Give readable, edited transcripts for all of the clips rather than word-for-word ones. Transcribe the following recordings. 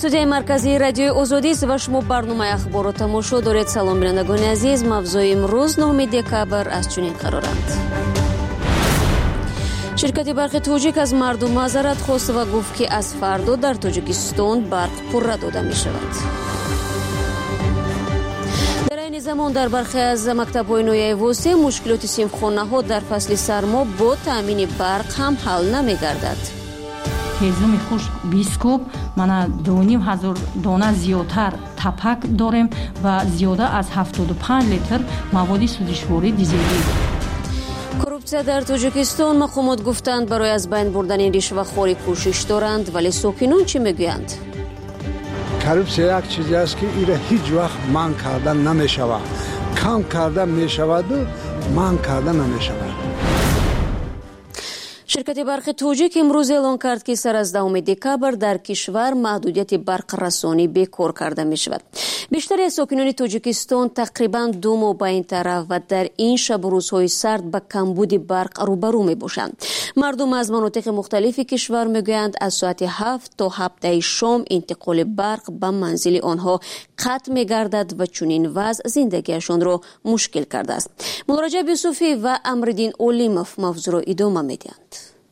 студияи марказии радиои озодист ва шумо барномаи ахборро тамошо доред. салом бинандагони азиз, мавзӯи имрӯз 9 декабр аз чунин қароранд. ширкати барқи тоҷик аз мардум маъзарат хост ва гуфт ки аз фардо дар тоҷикистон барқ пурра дода мешавад. дар айни замон дар бархе аз мактабҳои ноҳияи восеъ мушкилоти синфхонаҳо дар фасли сармо бо таъмини барқ ҳам ҳал намегардад. ҳезуми хуш 20 куб, мана 2500 дона зиёдтар тапак дорем ва зиёда аз 75 литр маводи сӯзишворӣ дизелӣ. коррупсия дар тоҷикистон мақомот гуфтанд барои аз байн бурдани ришвахорӣ кӯшиш доранд, вале сокинон чӣ мегӯянд? коррупсия як чизе аст ки ира ҳеҷ вақт манъ карда намешавад. кам карда мешаваду манъ карда намешавад. ширкати барқи тоҷик имрӯз эълон кард ки сар аз 10 декабр дар кишвар маҳдудияти барқрасонӣ бекор карда мешавад. бештари аз сокинони тоҷикистон тақрибан 2 моҳ ба ин тараф ва дар ин шабу рӯзҳои сард ба камбуди барқ рӯбарӯ мебошанд. мардум аз манотиқи мухталифи кишвар мегӯянд аз соати 7 то 7 шом интиқоли барқ ба манзили онҳо қатъ мегардад ва чунин вазъ зиндагиашонро мушкил кардааст. мулораҷаб юсуфӣ ва амриддин олимов мавзӯъро идома медиҳанд.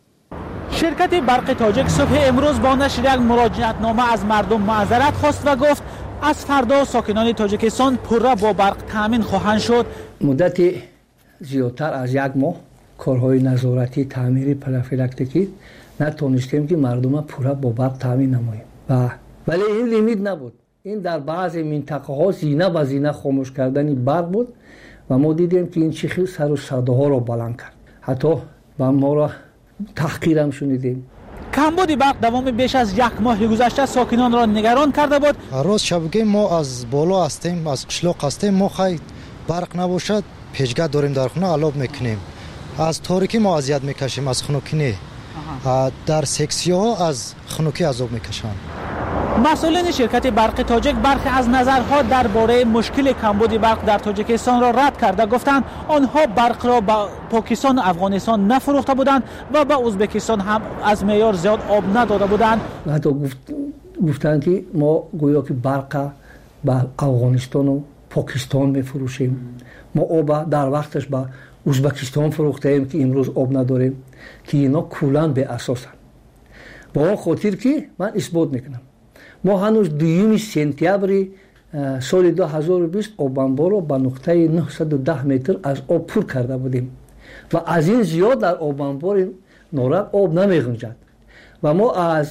ширкати барқи тоҷик субҳи имрӯз бо нашри як муроҷиатнома аз мардум маъзарат хост ва гуфт аз фардо сокинони тоҷикистон пурра бо барқ таъмин хоҳанд шуд. муддати зиёдтар аз як моҳ корҳои назоратӣ, таъмири профилактикӣ натонистем ки мардума пурра бо барқ таъмин намоем. вале ин лимит набуд. ин дар баъзе минтақаҳо зина ба зина хомӯш кардани барқ буд ва мо дидем ки ин чӣ хел сару садоҳоро баланд кард. ҳатто ба моро таҳқирам шунидем. камбуди барқ давоми беш аз як моҳи гузашта сокинонро нигарон карда буд. рӯз шабге мо аз боло ҳастем, аз қишлоқ ҳастем. мо хай барқ набошад пешгах дорем дар хона алоб мекунем. аз торикӣ мо азият мекашем, аз хунукӣ не. дар сексияҳо аз хунукӣ азоб мекашанд. масъулини ширкати барқи тоҷик бархе аз назарҳо дар бораи мушкили камбуди барқ дар тоҷикистонро рад карда гуфтанд онҳо барқро ба покистону афғонистон нафурӯхта буданд ва ба ӯзбекистон ҳам аз меъёр зиёд об надода буданд. ҳатто гуфтанд ки мо гӯё ки барқа ба афғонистону покистон мефурӯшем. мо оба дар вақташ ба ӯзбекистон фурӯхтаем ки имрӯз об надорем, ки ино кулан беасосанд. ба он хотир ки ман исбот мекунам, мо ҳанӯз 2 сентябри соли 2020 обанборо ба нуқтаи 910 метр аз об пур карда будем ва аз ин зиёд дар обанбори норак об намеғунҷад ва мо аз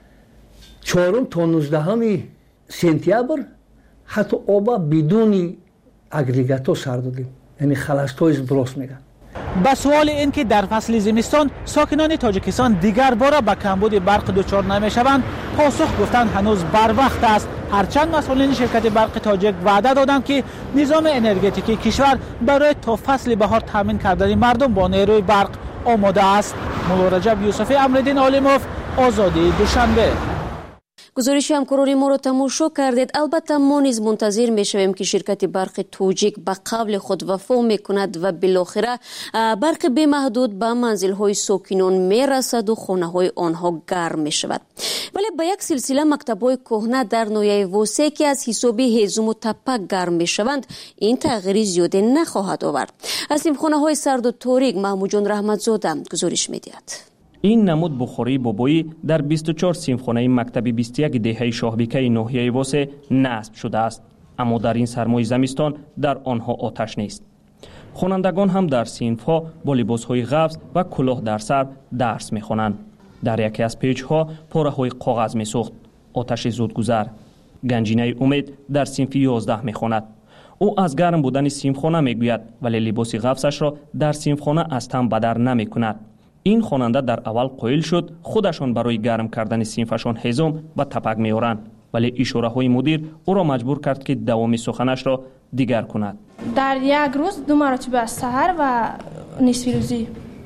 4 то 19 сентябр ҳатто оба бидуни агрегато сар додем, яъне халастҳои сброс меган. ба суоли ин ки дар фасли зимистон сокинони тоҷикистон дигар бора ба камбуди барқ дучор намешаванд, посух гуфтанд ҳанӯз барвақт аст. ҳарчанд масъулини ширкати барқи тоҷик ваъда доданд ки низоми энергетикии кишвар барои то фасли баҳор таъмин кардани мардум бо нерӯи барқ омода аст. мулораҷаб юсуфӣ, амриддин олимов, озодии душанбе. гузориши ҳамкорони моро тамошо кардед. албатта мо низ мунтазир мешавем ки ширкати барқи тоҷик ба қавли худ вафо мекунад ва билохира барқи бемаҳдуд ба манзилҳои сокинон мерасаду хонаҳои онҳо гарм мешавад. вале ба як силсила мактабҳои кӯҳна дар ноҳияи восеъ ки аз ҳисоби ҳезуму тапак гарм мешаванд, ин тағйири зиёде нахоҳад овард. аз синфхонаҳои сарду торик маҳмудҷон раҳматзода гузориш медиҳад. ин намуд бухории бобоӣ дар 24 синфхонаи мактаби 21 деҳаи шоҳбикаи ноҳияи восеъ насб шудааст, аммо дар ин сармои замистон дар онҳо оташ нест. хонандагон ҳам дар синфҳо бо либосҳои ғафз ва кӯлоҳ дар сар дарс мехонанд. дар яке аз печҳо пораҳои коғаз месӯхт. оташи зудгузар. ганҷинаи умед дар синфи 11 мехонад. ӯ аз гарм будани синфхона мегӯяд, вале либоси ғафзашро дар синфхона аз там ба дар намекунад. ин хонанда дар аввал қоил шуд худашон барои гарм кардани синфашон ҳезум ба тапак меоранд, вале ишораҳои мудир ӯро маҷбур кард ки давоми суханашро дигар кунад. дар як рӯз 2 маротиба саҳар ва нисфирӯзӣ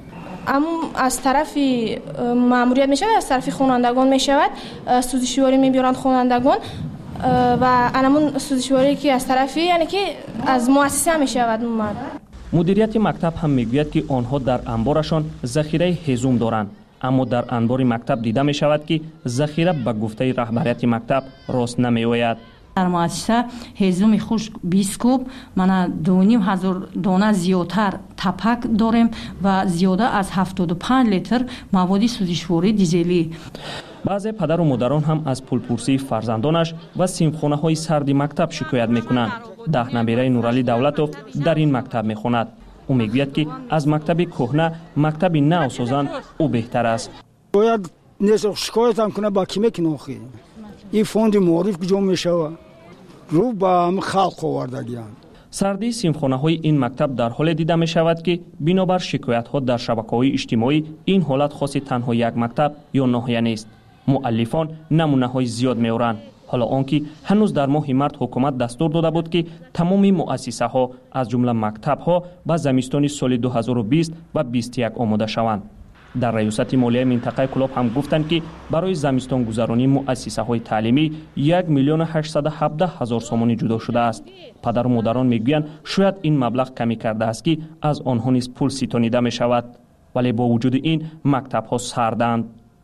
аз тарафи маъмурият мешавад, аз тарафи хонандагон мешавад. сӯзишворӣ мебиёранд хонандагон ва анамун сӯзишворӣ ки аз тарафи яъне ки аз муассиса мешавад. мудирияти мактаб ҳам мегӯяд ки онҳо дар амборашон захираи ҳезум доранд. اما در انبار مکتب دیده می شود که ذخیره به گفته رهبریت مکتب راست نمی آید. در مؤسسه هیزم خشک 20 کوب، مانا 2500 دانه زیادتر تپک داریم و زیاده از 75 لیتر مواد سوزشواری دیزلی. بعضی پدر و مادران هم از پولپرسی فرزندانش و سیمخانه های سرد مکتب شکایت میکنند. 10 نبیره نورعلی دولتوف در این مکتب میخواند. او میگوید که از مکتب کهنه مکتب نو سازند او بهتر است. باید شکایت هم کنه با کی میکنه آخه این فوند معرف کجا میشوه رو با هم خلق آوردگیان. سردی سیمخانه های این مکتب در حال دیده می شود که بنابر شکایت ها در شبکه‌های اجتماعی این حالت خاص تنها یک مکتب یا ناحیه نیست. مؤلفان نمونه های زیاد می آورند. حالا آنکه هنوز در ماه مارس حکومت دستور داده بود که تمامی مؤسسه ها از جمله مکتب ها به زمستان سال 2020 و 21 آماده شوند. در ریاست مالیه منطقه کلاب هم گفتند که برای زمستان گذرانی مؤسسه های تعلیمی 1,817,000 سومانی جدا شده است. پدر و مادران میگویند شاید این مبلغ کمی کرده است که از آنها نیز پول ستانیده می شود، ولی با وجود این مکتب ها سردند.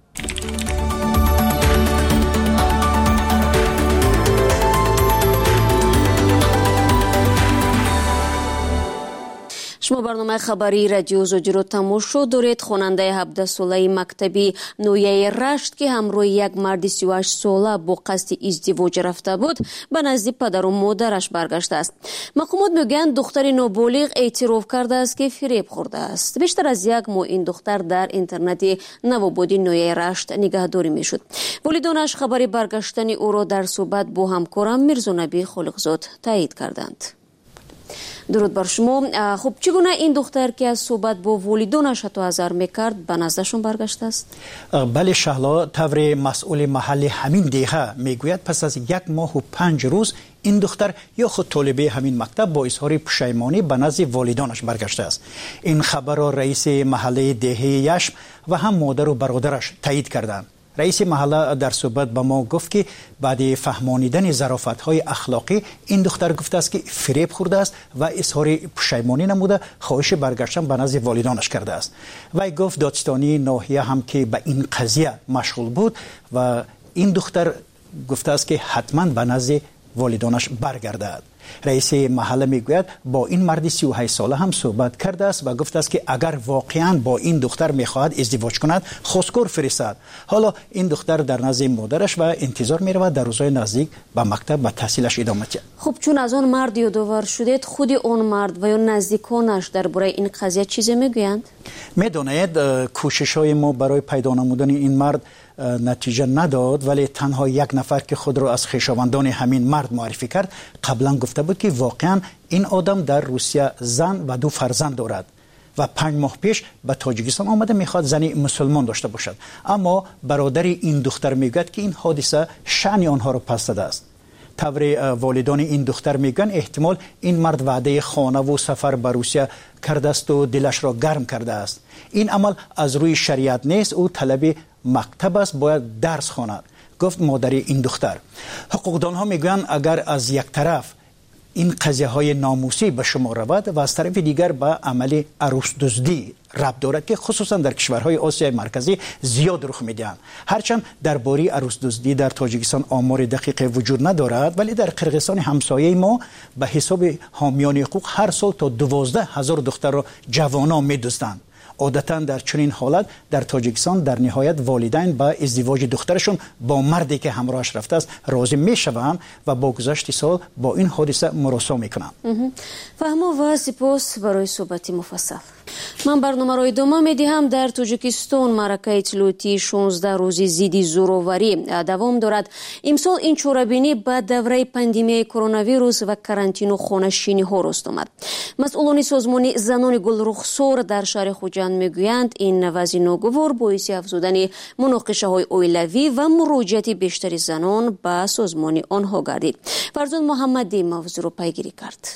شما برنامه خبری رادیو زوجی رو تماشا دارید. خواننده 17 ساله مکتبی نویه رشت که همراه یک مرد 38 ساله با قصد ازدواج رفته بود به نزد پدر و مادرش برگشته است. مقامات میگویند دختر نابالغ اعتراف کرده است که فریب خورده است. بیشتر از یک ماه این دختر در اینترنت نوآبادی نویه رشت نگهداری میشد. والدانش خبر برگشتن او را در صحبت با همکارم میرزا نبی خالقزاد تایید کردند. درود بر شما. خب چگونه این دختر که از صحبت با والدانش حتی حذر میکرد به نزدشون برگشته است؟ بله شهلا، طور مسئول محل همین دیگه میگوید پس از 1 ماه و 5 روز این دختر یا خود طالبه همین مکتب با اظهار پشیمانی به نزد والدانش برگشته است. این خبر را رئیس محله دهه یشم و هم مادر و برادرش تایید کردند. رئیس محله در صحبت با ما گفت که بعد فهمانیدن ظرافت‌های اخلاقی این دختر گفته است که فریب خورده است و اظهار پشیمانی نموده خواهش برگشتن به نزد والدانش کرده است. وی گفت دادستانی ناحیه هم که به این قضیه مشغول بود و این دختر گفته است که حتما به نزد والدانش برگردد. رئیس محله میگوید با این مرد 38 ساله هم صحبت کرده است و گفته است که اگر واقعا با این دختر میخواهد ازدواج کند خواستگار فرستد. حالا این دختر در نزد مادرش و انتظار میرود در روزهای نزدیک به مکتب و تحصیلش ادامه دهد. خب چون از آن مرد یادآور شدید، خود آن مرد و یا نزدیکانش درباره این قضیه چیزی میگویند؟ میدانید کوشش های ما برای پیدا نمودن این مرد نتیجه نداد، ولی تنها یک نفر که خود را از خویشاوندان همین مرد معرفی کرد قبلا گفته بود که واقعا این آدم در روسیه زن و 2 فرزند دارد و 5 ماه پیش به تاجیکستان آمده میخواد زنی مسلمان داشته باشد. اما برادر این دختر میگوید که این حادثه شأن آنها را پس داده است. طور والدان این دختر میگن احتمال این مرد وعده خانه و سفر به روسیه کرده است و دلش را گرم کرده است. این عمل از روی شریعت نیست، او طلب مکتب است، باید درس خواند، گفت مادر این دختر. حقوقدان ها میگن اگر از یک طرف این قضیه های ناموسی به شما رود و از طرف دیگر به عمل عروس دزدی ربط دارد که خصوصا در کشورهای آسیای مرکزی زیاد رخ میدهند. هرچند درباره عروس دزدی در تاجیکستان آمار دقیق وجود ندارد، ولی در قرقیزستان همسایه ما به حساب حامیان حقوق هر سال تا 12,000 دختر را جوانان میدزدند. عادتا در چنین حالت در تاجیکستان در نهایت والدین با ازدواج دخترشون با مردی که همراهش رفته است راضی میشوند و با گذشت سال با این حادثه مراسا میکنند. فهمو و سپاس برای صحبت مفصل. من برنامه را ادامه میدهم. در تاجیکستان معرکه اطلاعاتی 16 روزی ضد زورآوری دوام دارد. امسال این چاره‌بینی به دوره پاندمی کرونا ویروس و کارانتین و خانه‌نشینی ها راست آمد. مسئولان سازمان زنان گلرخسار در شهر خوجند میگویند این وضع ناگوار باعث افزودن مناقشه های اولیوی و مراجعت بیشتر زنان به سازمان آنها گردید. فرزان محمدی موضوع را پیگیری کرد.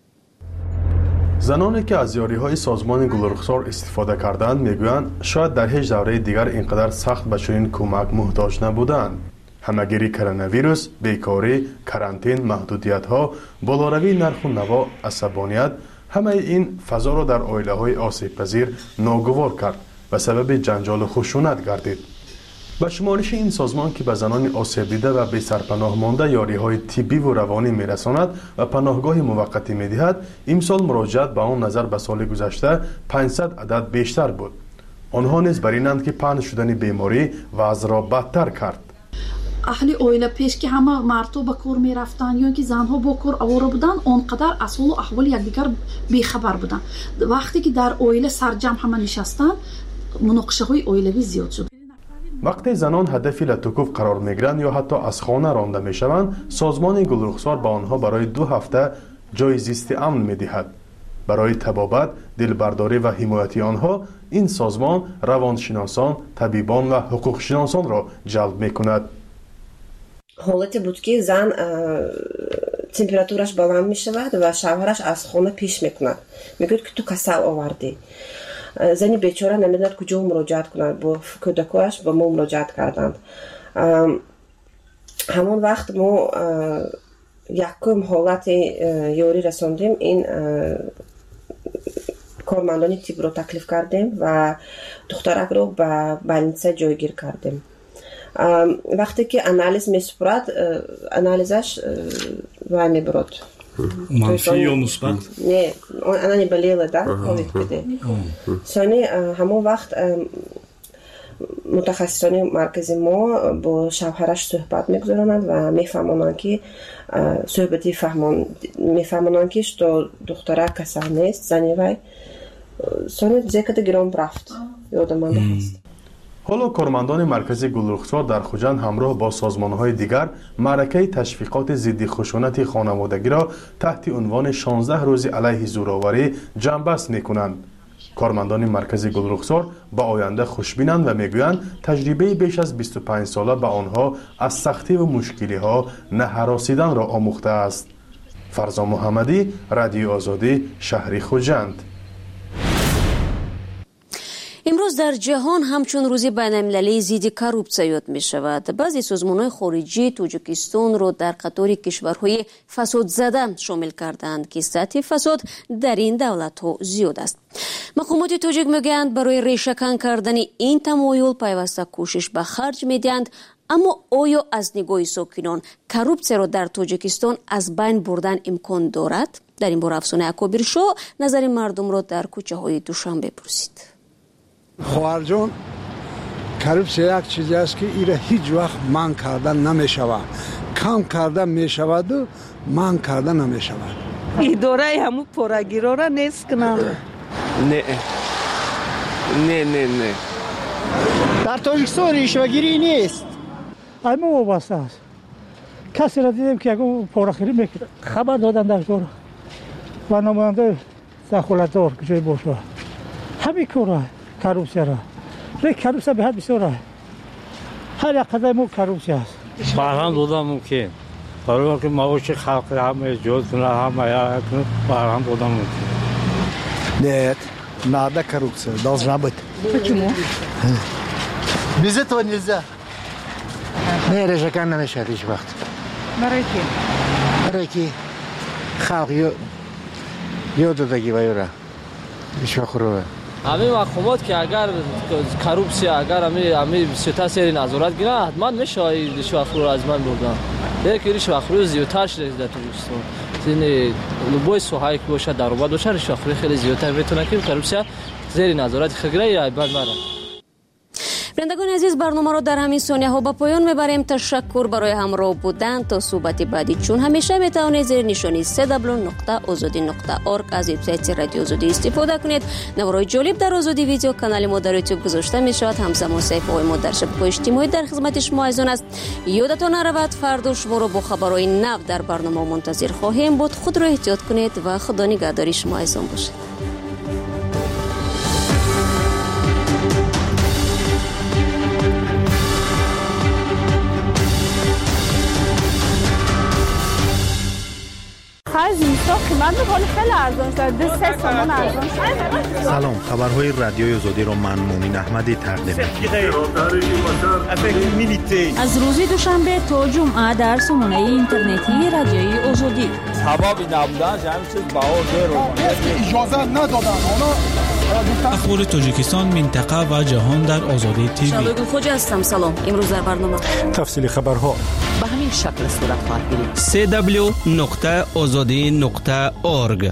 زنانی که از یاری‌های سازمان گلرخسار استفاده کردند میگویند شاید در هیچ دوره دیگر اینقدر سخت به چنین کمک محتاج نبودند. همهگیری کرونا ویروس، بیکاری، کارانتین، محدودیت‌ها، بالاروی نرخ و نوا، عصبانیت، همه این فضا را در عائله‌های آسیب پذیر ناگوار کرد. و سبب جنجال و خشونت گردید. به شمارش این سازمان که به زنان آسیب دیده و بی سرپناه مانده یاری‌های طبی و روانی می‌رساند و پناهگاه موقتی می‌دهد، امسال مراجعت به آن نظر به سال گذشته 500 عدد بیشتر بود. آنها نیز بر اینند که پهن شدن بیماری وضع را بدتر کرد. اهل اویله پیش که همه مردها به کار می رفتن یا که زنها با کار آواره بودن، اونقدر اصول و احوال یکدیگر بیخبر بودن. وقتی که در اویله سرجم همه نشستن، مناقشه های اویلوی زیاد شد. وقتی زنان هدفی لطوکوف قرار میگیرند یا حتی از خانه رانده میشوند، سازمان گلرخسار به آنها برای 2 هفته جای زیست امن میدهد. برای تبابت، دلبرداری و حمایت آنها، این سازمان روانشناسان، طبیبان و حقوق شناسان را جلب میکند. حالتی بود که زن تمپراتورش بلند می شود و شوهرش از خانه پیش میکند، میگوید که تو کسل آوردی. زنی بیچاره نمیداند کجا مراجعت کند. با کودکایش به ما مراجعت کردند. همون وقت ما یکم حالت یاری رساندیم. این کارمندان تیب رو تکلیف کردیم و دخترک رو به بلنسه جایگیر کردیم. وقتی که انالیز می سپرد، انالیزش وای می برد منفی یا مثبت؟ نه، انا نبلیله ده کووید بده. سانی همون وقت متخصصان مرکز ما با شوهرش صحبت میگذارند و میفهمانند که صحبتی میفهمانند که دختره کسل نیست، زنی وای سانی زیکت گرام رفت یادمانده هست. حالا کارمندان مرکز گلرخسار در خوجند همراه با سازمان‌های دیگر معرکه تشویقات ضد خشونت خانوادگی را تحت عنوان 16 روز علیه زورآوری جنببست می‌کنند. کارمندان مرکز گلرخسار با آینده خوشبینند و میگویند تجربه بیش از 25 ساله به آنها از سختی و مشکلی‌ها نهراسیدن را آموخته است. فرزا محمدی، رادیو آزادی، شهر خوجند. امروز در جهان همچون روز بین‌المللی ضد کروپسیا یاد می شود. بعضی سازمان‌های خارجی تاجیکستان را در قطار کشورهای فساد زده شامل کردند که سطح فساد در این دولت‌ها زیاد است. مقامات تاجیک میگویند برای ریشه‌کن کردن این تمایل پیوسته کوشش به خرج می‌دهند، اما آیا از نگاه ساکنان کروپسیا را در تاجیکستان از بین بردن امکان دارد؟ در این باره افسانه اکابر شو نظر مردم را در کوچه‌های دوشنبه پرسید. خواهر جان، کروپسیا یک چیزی است که ایره هیچ وقت من کردن نمی شود. کم کردن می شود و من کردن نمی شود. اداره همو پرگیرا را نیست کنم. نه. در تاجیکستان ریشه‌گیری نیست. اما وابسته است. کسی را دیدیم که اگه پرگیری میکنه خبر دادن در دور و نماینده دخالتدار که جای باشه. همین کاره کروپسیا را. لیکن کروپسیا به حد بسیار است. هر یک قضیه مو کروپسیا است. برهم دادن ممکن. برای که معاش خلق همه جز کنه همه یا کنه برهم دادن ممکن. نه، ناده کروپسیا должна быть. Почему? Без этого нельзя. نه ریشه‌کن نمیشه هیچ وقت. برای کی؟ برای کی؟ خلق یاددگی وایره. هیچ وقت خوبه. همین مقامات که اگر کروپسیا اگر همین سیاست سری نظارت گیره حتما میشه رشوه‌خوری رو از من بردن. یک رشوه‌خوری زیادتر شده در تاجیکستان. این لوبای سوهای که باشه در آباد باشه رشوه‌خوری خیلی زیادتر میتونه که کروپسیا زیر نظارت خگره بعد مره. بینندگان عزیز، برنامه را در همین ثانیه ها به پایان میبریم. تشکر برای همراه بودن. تا صحبت بعدی چون همیشه میتوانید زیر نشانی www.azadi.org از وبسایت رادیو آزادی استفاده کنید. نوارهای جالب در آزادی ویدیو کانال ما در یوتیوب گذاشته می شود. همزمان صفحه های ما در شبکه اجتماعی در خدمت شما ایزان است. یادتان نرود فردا شما را با خبرهای نو در برنامه منتظر خواهیم بود. خود را احتیاط کنید و خدا نگهداری شما ایزان باشد. خیلی ارزان شد. 3 تومان ارزان شد. سلام، خبرهای رادیوی آزادی را من مومن احمدی تقدیم می‌کنم. از روز دوشنبه تا جمعه در سامانه اینترنتی رادیوی آزادی. سبب نبودن همین چیز باور رو اجازه ندادن. اونا اخبار تاجیکستان، منطقه و جهان در آزادی تیوی. شادوگل خوجا هستم. سلام. امروز در برنامه تفصیل خبرها به همین شکل صورت خواهد گرفت. www.azadi.org.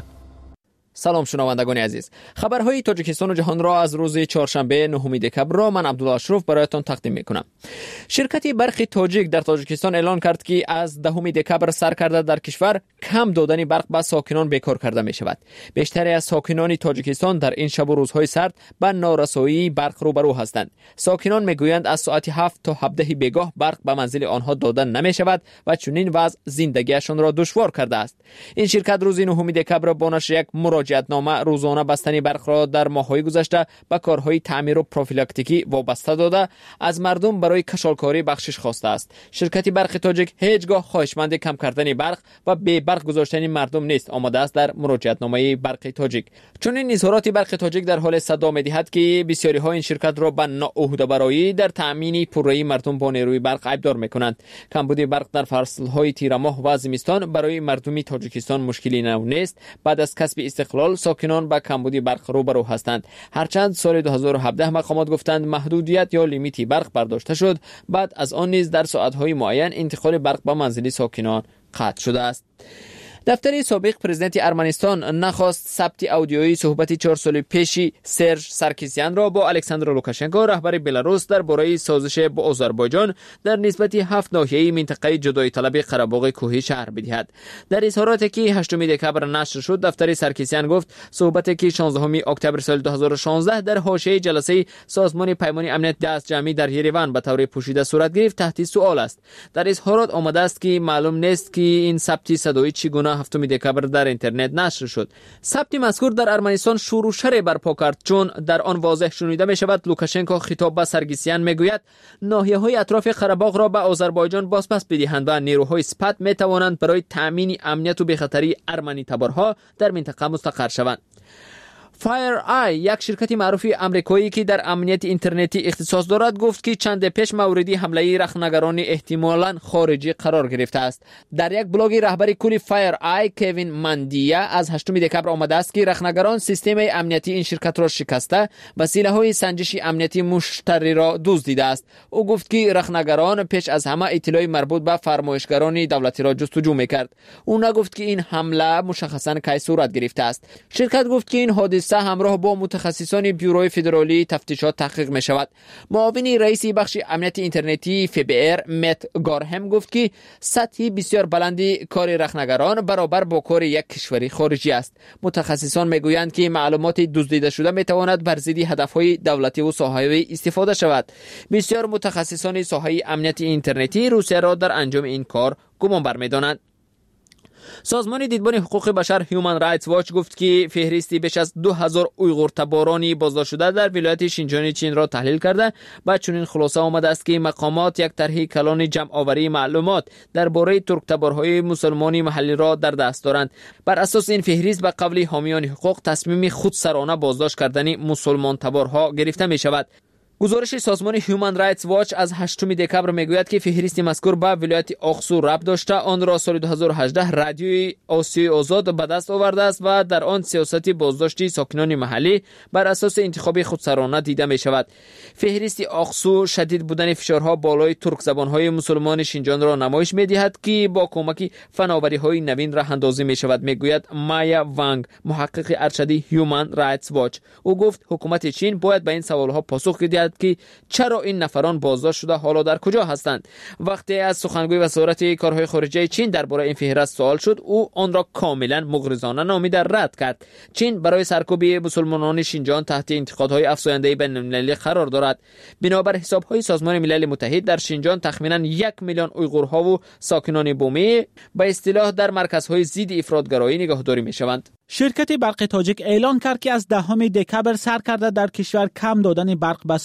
سلام شنوندگان عزیز، خبرهای تاجیکستان و جهان را از روز چهارشنبه 9 دکبر را من عبدالله اشرف برایتان تقدیم میکنم. شرکت برق تاجیک در تاجیکستان اعلان کرد که از 10 دکبر سرکرده در کشور کم دادن برق به ساکنان بیکار کرده می شود. بیشتری از ساکنان تاجیکستان در این شب و روزهای سرد با نارسایی برق روبرو هستند. ساکنان میگویند از ساعت 7 تا 17 بیگاه برق به منزل آنها داده نمی شود و چنین وضع زندگیشان را دشوار کرده است. این شرکت روز 9 دکبر با نشر یک مراجعتنامه روزانه بستنی برق را در ماه‌های گذشته به کارهای تعمیر و پروفیلاکتیکی وابسته داده از مردم برای کشالکاری بخشش خواسته است. شرکت برق تاجیک هیچگاه خواهشمند کم کردن برق و بی برق گذاشتن مردم نیست آماده است در مراجعتنامه برق تاجیک. چون این اظهارات برق تاجیک در حال صدا می‌دهد که بسیاری ها این شرکت را به ناعهده‌برایی در تامین پررویی مردم با نیروی برق عیبدار می‌کنند. کمبود برق در فصل‌های تیر ماه و زمستان برای مردم تاجیکستان مشکلی نو نیست. بعد از کسب استقلال ساکنان با کمبود برق روبرو هستند. هرچند سال 2017 مقامات گفتند محدودیت یا لیمیتی برق برداشته شد، بعد از آن نیز در ساعت‌های معین انتقال برق به منزل ساکنان قطع شده است. دفتر سابق پرزیدنت ارمنستان نخواست ثبت اودیویی صحبت 4 سال پیشی سرژ سارکیسیان را با الکساندر لوکاشنکو رهبر بلاروس درباره سازش با آذربایجان در نسبت 7 ناحیه منطقه جدایی طلب قره‌باغ کوهی شهر بدهد. در اظهاراتی که 8 دکبر نشر شد، دفتر سارکیسیان گفت صحبتی که 16 اکتبر سال 2016 در حاشیه جلسه سازمان پیمان امنیت دست جمعی در یریوان به طور پوشیده صورت گرفت تحت سوال است. در اظهارات آمده است که معلوم نیست که این ثبت صدایی چگونه 7 دکبر در اینترنت نشر شد. ثبت مذکور در ارمنستان شور و شر برپا کرد، چون در آن واضح شنیده می شود لوکاشنکو خطاب به سارکیسیان میگوید ناحیه‌های اطراف قره‌باغ را به آذربایجان بازپس بدهند و نیروهای سپت می توانند برای تامین امنیت و بی‌خطری ارمنی تبارها در منطقه مستقر شوند. فایر آی، یک شرکت معروف آمریکایی که در امنیت اینترنتی اختصاص دارد، گفت که چند پیش موردی حمله رخنگران احتمالاً خارجی قرار گرفته است. در یک بلاگ رهبر کل فایر آی کوین ماندیا از 8 دکبر آمده است که رخنگران سیستم امنیتی این شرکت را شکسته وسیله‌های سنجش امنیتی مشتری را دزدیده است. او گفت که رخنگران پیش از همه اطلاعی مربوط به فرمایشگران دولتی را جستجو می‌کرد. او نگفت که این حمله مشخصاً کی صورت گرفته است. شرکت گفت که این حادثه همراه با متخصصان بیوروی فدرالی تفتیشات تحقیق می شود. معاون رئیس بخش امنیت اینترنتی FBR مت گارهم گفت که سطح بسیار بلندی کار رخنگران برابر با کار یک کشوری خارجی است. متخصصان می گویند که معلومات دزدیده شده می تواند بر ضد هدفهای دولتی و ساحوی استفاده شود. بسیار متخصصان ساحه امنیت اینترنتی روسیه را در انجام این کار گمان برمی‌دارند. سازمان دیدبان حقوق بشر هیومن رایتس واچ گفت که فهرستی بیش از 2000 اویغور تبارانی بازداشت شده در ولایت شینجیان چین را تحلیل کرده و چنین خلاصه آمده است که مقامات یک طرح کلان جمع آوری معلومات درباره ترک تبارهای مسلمانی محلی را در دست دارند. بر اساس این فهرست به قول حامیان حقوق تصمیم خودسرانه بازداشت کردن مسلمان تبارها گرفته می شود. گزارش سازمان هیومن رایتس واچ از 8 دکبر میگوید که فهرست مذکور به ولایت آقسو ربط داشته. آن را سال 2018 رادیوی آسیای آزاد به دست آورده است و در آن سیاست بازداشتی ساکنان محلی بر اساس انتخاب خودسرانه دیده می شود. فهرست آقسو شدید بودن فشارها بالای ترک زبانهای مسلمان شینجیان را نمایش می دهد که با کمک فناوری های نوین راه اندازی می شود، میگوید مایا وانگ، محقق ارشدی هیومن رایتس واچ. او گفت حکومت چین باید به این سوالها پاسخ دهد که چرا این نفران بازداشت شده حالا در کجا هستند. وقتی از سخنگوی وزارت کارهای خارجه چین درباره این فهرست سوال شد، او آن را کاملا مغرضانه نامیده رد کرد. چین برای سرکوبی مسلمانان شینجیان تحت انتقادهای افزاینده بین‌المللی قرار دارد. بنابر حسابهای سازمان ملل متحد در شینجیان تخمیناً 1 میلیون اویغورها و ساکنان بومی به اصطلاح در مرکزهای ضد افراطگرایی نگهداری میشوند. شرکت برق تاجیک اعلان کرد که از 10 دکبر سرکرده در کشور کم دادن برق به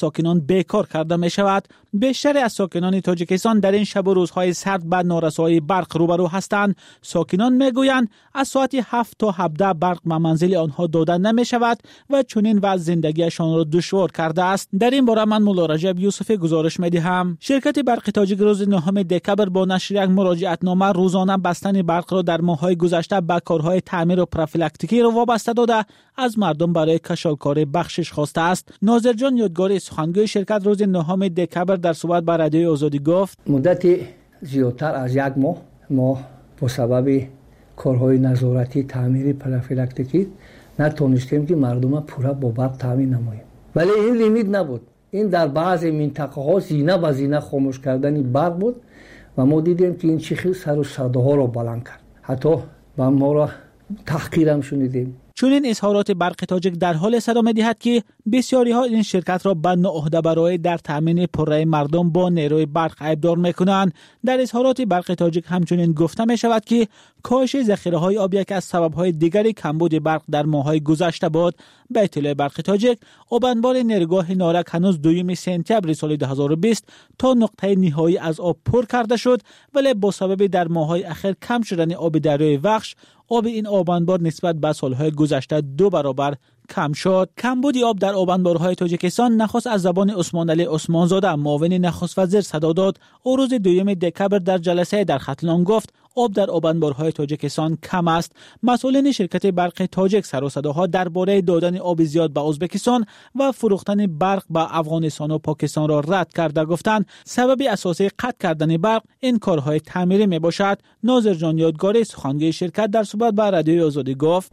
ساکنان بیکار کرده می شود. بیشتر از ساکنان تاجیکستان در این شب و روزهای سرد با نارسایی برق روبرو هستند. ساکنان می گویند از ساعت 7 تا 17 برق به منزل آنها داده نمی شود و چنین وضع زندگیشان را دشوار کرده است. در این باره من مولا رجب یوسفی گزارش می دهم. شرکت برق تاجیک روز 9 دکبر با نشر یک مراجعتنامه روزانه بستن برق را در ماه‌های گذشته به کارهای تعمیر و پروفیلاکتیکی را وابسته داده از مردم برای کشالکاری بخشش خواسته است. ناظر جان یادگاری سخنگوی شرکت روز 9 دکبر در صحبت با رادیوی آزادی گفت مدت زیادتر از یک ماه ما با سبب کارهای نظارتی تعمیری پروفیلاکتیکی نتونستیم که مردم پورا با برق تامین نماییم. ولی این لیمیت نبود. این در بعضی منطقه ها زینه به زینه خاموش کردن برق بود و ما دیدیم که این چیخی سر و صداها را بلند کرد. حتی با ما را تحقیر هم شنیدیم. چون این اظهارات برق تاجیک در حال صدا می‌دهد که بسیاری ها این شرکت را به ناعهده برای در تامین پررأی مردم با نیروی برق ابدار می‌کنند. در اظهارات برق تاجیک همچنین گفته می‌شود که کاهش ذخیره‌های آب یک از سبب‌های دیگری کمبود برق در ماه‌های گذشته بود. به اطلاع برق تاجیک، آب انبار نیروگاه نارک هنوز 2 سپتامبر سال 2020 تا نقطه نهایی از آب پر کرده شد، ولی با سبب در ماه‌های اخیر کم شدن آب دریای وخش، آب این آب انبار نسبت به سال‌های گذشته 2 برابر کم شد. کمبود آب در آب انبارهای تاجیکستان نخست از زبان عثمان علی عثمانزاده معاون نخست وزیر صدا داد. او روز 2 دکبر در جلسه در ختلان گفت آب در آب انبارهای تاجیکستان کم است. مسئولین شرکت برق تاجیک سر و صداها درباره دادن آب زیاد به ازبکستان و فروختن برق به افغانستان و پاکستان را رد کرده گفتند سبب اساسی قطع کردن برق این کارهای تعمیری می باشد. ناظر جان یادگاری سخنگوی شرکت در صحبت با رادیوی آزادی گفت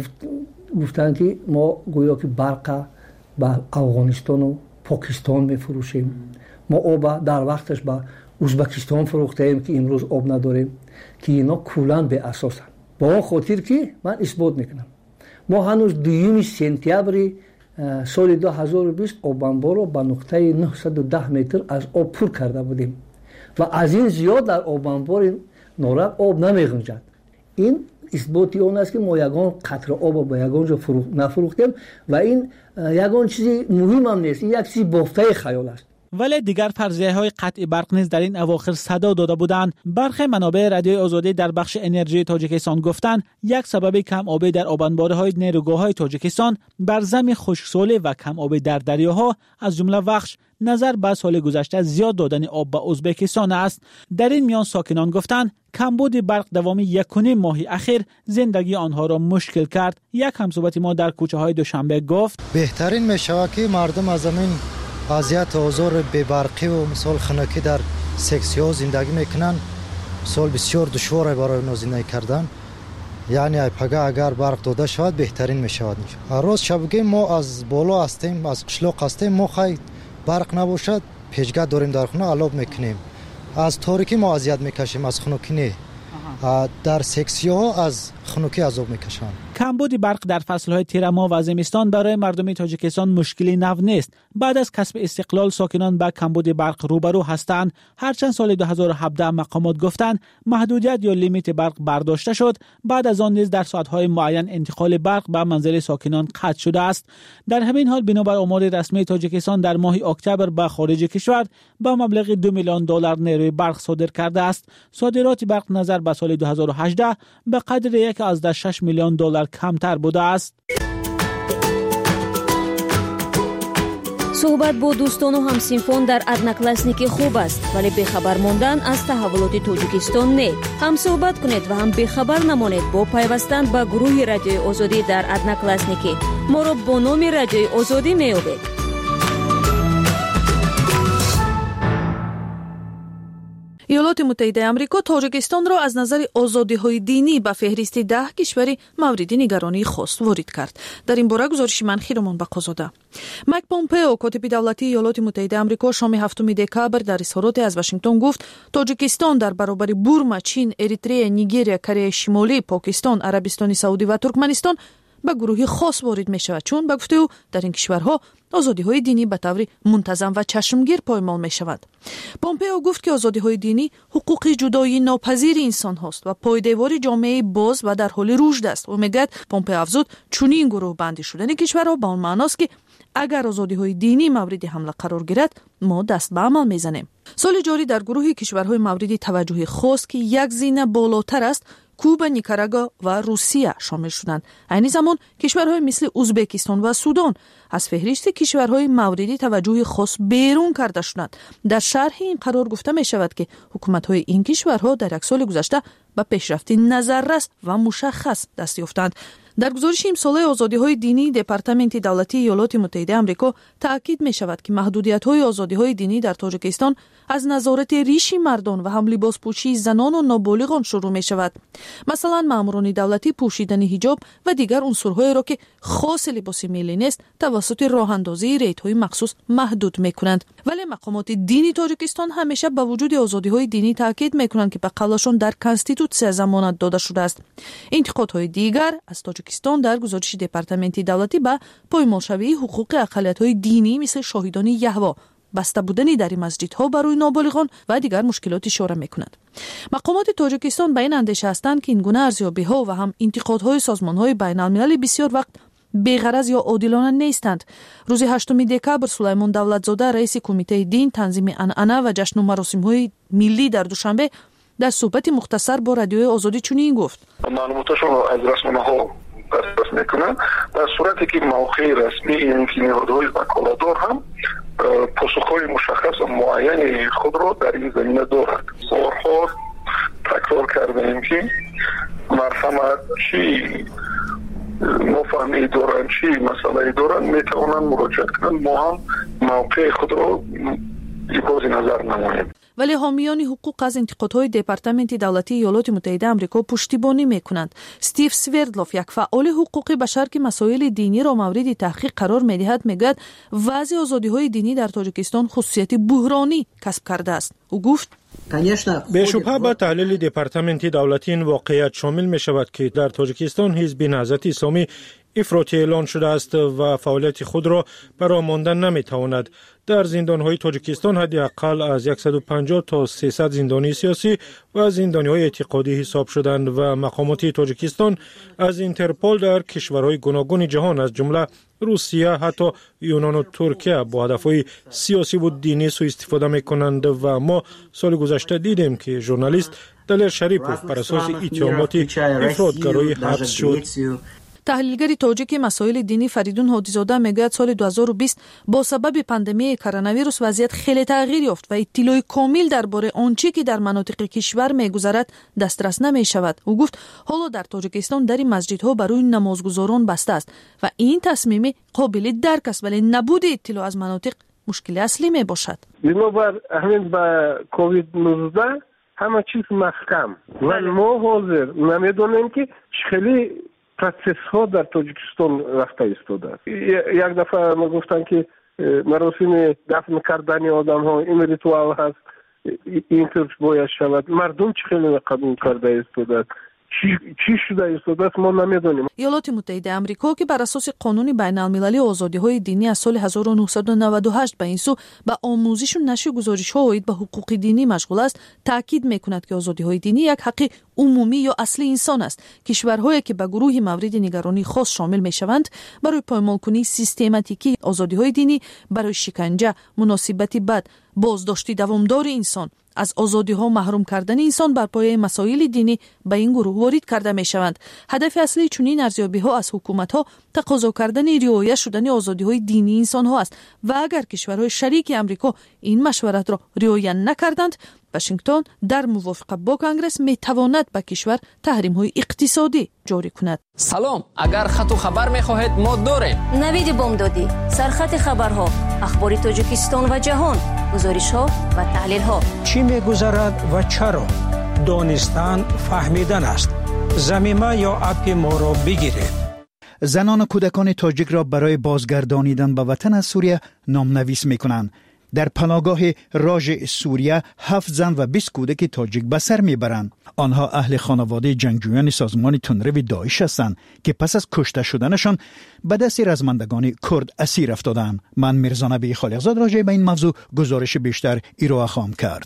گفتن که ما گویا که برق به افغانستان و پاکستان میفروشیم. ما آب در وقتش به ازبکستان فروختیم که امروز آب نداریم که اینا کلاً به اساسن. با اون خاطر که من اثبات میکنم ما هنوز 2 سپتامبر سال 2020 آب انبار رو به نقطه 910 متر از آب پر کرده بودیم و از این زیاد در آب انبار نارک آب نمیگنجد. این اثباتی اون است که ما یگان قطره آب به یگان جا نفروختیم و این یگان چیزی مهم هم نیست. این یک چیزی بافته خیال است. ولی دیگر فرضیه‌های قطع برق نیز در این اواخر صدا داده بودند. برخی منابع رادیوی آزادی در بخش انرژی تاجیکستان گفتند یک سبب کم آبی در آب انبارهای نیروگاه‌های تاجیکستان بر زمین خشکسالی و کم آبی در دریاها از جمله وخش نظر به سال گذشته زیاد دادن آب به ازبکستان است. در این میان ساکنان گفتند کمبود برق دوام 1.5 ماه اخیر زندگی آنها را مشکل کرد. یک همصحبت ما در کوچه‌های دوشنبه گفت بهترین میشود که مردم از زمین وضعیت آزار بی‌برقی و مثال خنکی در سکسی‌ها زندگی میکنن. مثال بسیار دشواره برای اونا زندگی کردن. یعنی پگاه اگر برق داده شود بهترین میشود. روز شبگی ما از بالا هستیم، از قشلاق هستیم، ما خواهی برق نباشد پیشگاه داریم در خونه علاب میکنیم. از تاریکی ما اذیت میکشیم، از خنکی نه. در سکسی‌ها از خنکی عذاب میکشند. کمبود برق در فصل‌های تیر ماه و زمستان برای مردم تاجیکستان مشکلی نو نیست. بعد از کسب استقلال ساکنان با کمبود برق روبرو هستند. هرچند سال 2017 مقامات گفتند محدودیت یا لیمیت برق برداشته شد، بعد از آن نیز در ساعت‌های معین انتقال برق به منزل ساکنان قطع شده است. در همین حال بنابر آمار رسمی تاجیکستان در ماه اکتبر به خارج کشور با مبلغ $2 میلیون نیروی برق صادر کرده است. صادرات برق نظر به سال 2018 به قدر 1.6 میلیون دلار کمتر بوده است. صحبت با دوستان و همسینفان در ادناکلاسنیکی خوب است، ولی بخبر ماندن از تحولات تاجیکستان نه. هم صحبت کنید و هم بخبر نمانید با پیوستن به گروه رادیوی آزادی در ادناکلاسنیکی. ما را با نام رادیوی آزادی میابید. ایالات متحده آمریکا تاجیکستان را از نظر آزادی‌های دینی به فهرست 10 کشوری مورد نگرانی خاص وارد کرد. در این باره گزارش منخیرمان بقازاده. مایک پومپئو کاتب دولتی ایالات متحده آمریکا شام 7 دکبر در اظهاراتی از واشنگتن گفت تاجیکستان در برابر بورما، چین، اریتره، نیگریا، کره شمالی، پاکستان، عربستان سعودی و ترکمنستان به گروهی خاص وارد می شود، چون به گفته او در این کشورها آزادی‌های دینی به طور منتظم و چشمگیر پایمال می شود. پومپئو گفت که آزادی‌های دینی حقوق جدایی ناپذیر انسان هاست و پایدیوار جامعه باز و در حال رشد است. و میگوید پومپئو افزود چنین گروه بندی شدن کشورها به آن معناست که اگر آزادی‌های دینی مورد حمله قرار گیرد ما دست به عمل میزنیم. سال جاری در گروه کشورهای مورد توجه خاص که یک زینه بالاتر است کوبا، نیکاراگوا و روسیه شامل شدند. عین زمان کشورهای مثل ازبکستان و سودان از فهرست کشورهای مورد توجه خاص بیرون کرده شدند. در شرح این قرار گفته می شود که حکومت‌های این کشورها در یک سال گذشته به پیشرفتی نظررس و مشخص دست یافتند. در گزارش امساله آزادی‌های دینی دپارتمنت دولتی ایالات متحده آمریکا تاکید می شود که محدودیت‌های آزادی‌های دینی در تاجیکستان از نظارت ریشی مردان و هم لباسپوشی زنان و نابالغان شروع می شود. مثلا ماموران دولتی پوشیدن حجاب و دیگر عنصرهایی را که خاص لباس ملی نیست توسط راه اندازی ریت‌های مخصوص محدود می کنند. ولی مقامات دینی تاجیکستان همیشه با وجود آزادی‌های دینی تاکید می کنند که به قولشون در کانستیتوسیون ضمانت داده شده است. انتقادهای دیگر از تاجیکستان در گزارش دپارتمنت دولتی به پایمالشوی حقوق اقلیت‌های دینی مثل شاهدان یهوه، بسته بودنی در مسجدها برای نابالغان و دیگر مشکلات اشاره می‌کنند. مقامات تاجیکستان به این اندیشه هستند که این گونه ارزیابی‌ها و هم انتقادهای سازمان‌های بین‌المللی بسیار وقت بی‌غرض یا عادلانه نیستند. روز 8 دکبر سلیمان دولتزاده رئیس کمیته دین، تنظیم عنعنه و جشن و مراسم‌های ملی در دوشنبه در صحبت مختصر با رادیوی آزادی چنین گفت: معلوماتشون رو از رسانه‌ها دریافت میکنن در صورتی که موقع رسمی این که نهادهای وکالتدار هم پاسخهای مشخص و معین خود را در این زمینه دارد. بارها تکرار کردیم که مرحمت چی نفهمی دارن چی مسئله دارن میتوانن مراجعه کنن، ما هم موقع خود را ابراز نظر نماییم. ولی حامیان حقوق از انتقادهای دپارتمنت دولتی ایالات متحده آمریکا پشتیبانی میکنند. استیو سوردلوف، یک فعال حقوق بشر که مسائل دینی را مورد تحقیق قرار میدهد، میگوید وضع آزادی‌های دینی در تاجیکستان خصوصیت بحرانی کسب کرده است. او گفت: بی‌شبهه به تحلیل دپارتمنت دولتی این واقعیت شامل می شود که در تاجیکستان حزب نهضت اسلامی افراطی اعلان شده است و فعالیت خود را برای ماندن نمی تواند. در زندان‌های تاجیکستان حداقل از 150 تا 300 زندانی سیاسی و زندانی‌های اعتقادی حساب شدند و مقامات تاجیکستان از اینترپول در کشورهای گوناگون جهان از جمله روسیه، حتی یونان و ترکیه با هدف‌های سیاسی و دینی سوء استفاده می‌کنند و ما سال گذشته دیدیم که ژورنالیست دلیر شریپوف بر اساس اتهامات افراطگرایی حبس شد. تحلیلگر تاجیک مسائل دینی فریدون هادیزاده میگوید سال 2020 با سبب پاندمی کرونا ویروس وضعیت خیلی تغییر یافت و اطلاع کامل درباره آنچه که در مناطق کشور میگذرد دسترس نمیشود. او گفت حالا در تاجیکستان در مسجدها برای نمازگزاران بسته است و این تصمیم قابل درک است، ولی نبود اطلاع از مناطق مشکل اصلی می باشد. بنابر همین با کووید 19 همه چیز محکم و ما حاضر نمیدونیم که خیلی پروسس ها در تاجیکستان رفته ایستاده است. یک دفعه ما گفتن که مراسم دفن کردن آدم ها این ریتوال هست، این طور باید شود. مردم چه خیلی قبول کرده ایستاده است، چی شده ایستاده است ما نمیدونیم. ایالات متحده آمریکا که بر اساس قانون بین‌المللی آزادی‌های دینی از سال 1998 به این سو به آموزش و نشر گزارش‌ها عاید به حقوق دینی مشغول است، تاکید می‌کند که آزادی‌های دینی یک حق عمومی یا اصلی انسان است. کشورهایی که به گروه مورد نگرانی خاص شامل می‌شوند برای پایمال‌کنی سیستماتیکی آزادی‌های دینی، برای شکنجه، مناسبت بد، بازداشت دوامدار انسان، از آزادی‌ها محروم کردن انسان بر پایه مسائل دینی به این گروه وارد کرده می‌شوند. هدف اصلی چنین ارزیابی‌ها از حکومت‌ها تقاضا کردن رعایت شدن آزادی‌های دینی انسان‌ها است و اگر کشورهای شریک آمریکا این مشورت را رعایت نکردند، واشنگتن در موافقت با کنگره می‌تواند به کشور تحریم‌های اقتصادی جاری کند. سلام، اگر خط و خبر می‌خواهید ما داریم. نوید بامدادی، سرخط خبرها، اخبار تاجیکستان و جهان، گزارش‌ها و تحلیل‌ها. چی می‌گذرد و چرا؟ دانستن فهمیدن است. ضمیمه یا اپ ما را بگیرید. زنان و کودکان تاجیک را برای بازگردانیدن به وطن از سوریه نامنویس می‌کنند. در پناهگاه راژ سوریه 7 زن و 20 کودک تاجیک به سر میبرند. آنها اهل خانواده جنگجویان سازمان تندرو داعش هستند که پس از کشته شدنشان به دست رزمندگان کرد اسیر افتادند. من میرزا نبی خالقزاد راجع به این موضوع گزارش بیشتر ایرائه خواهم کرد.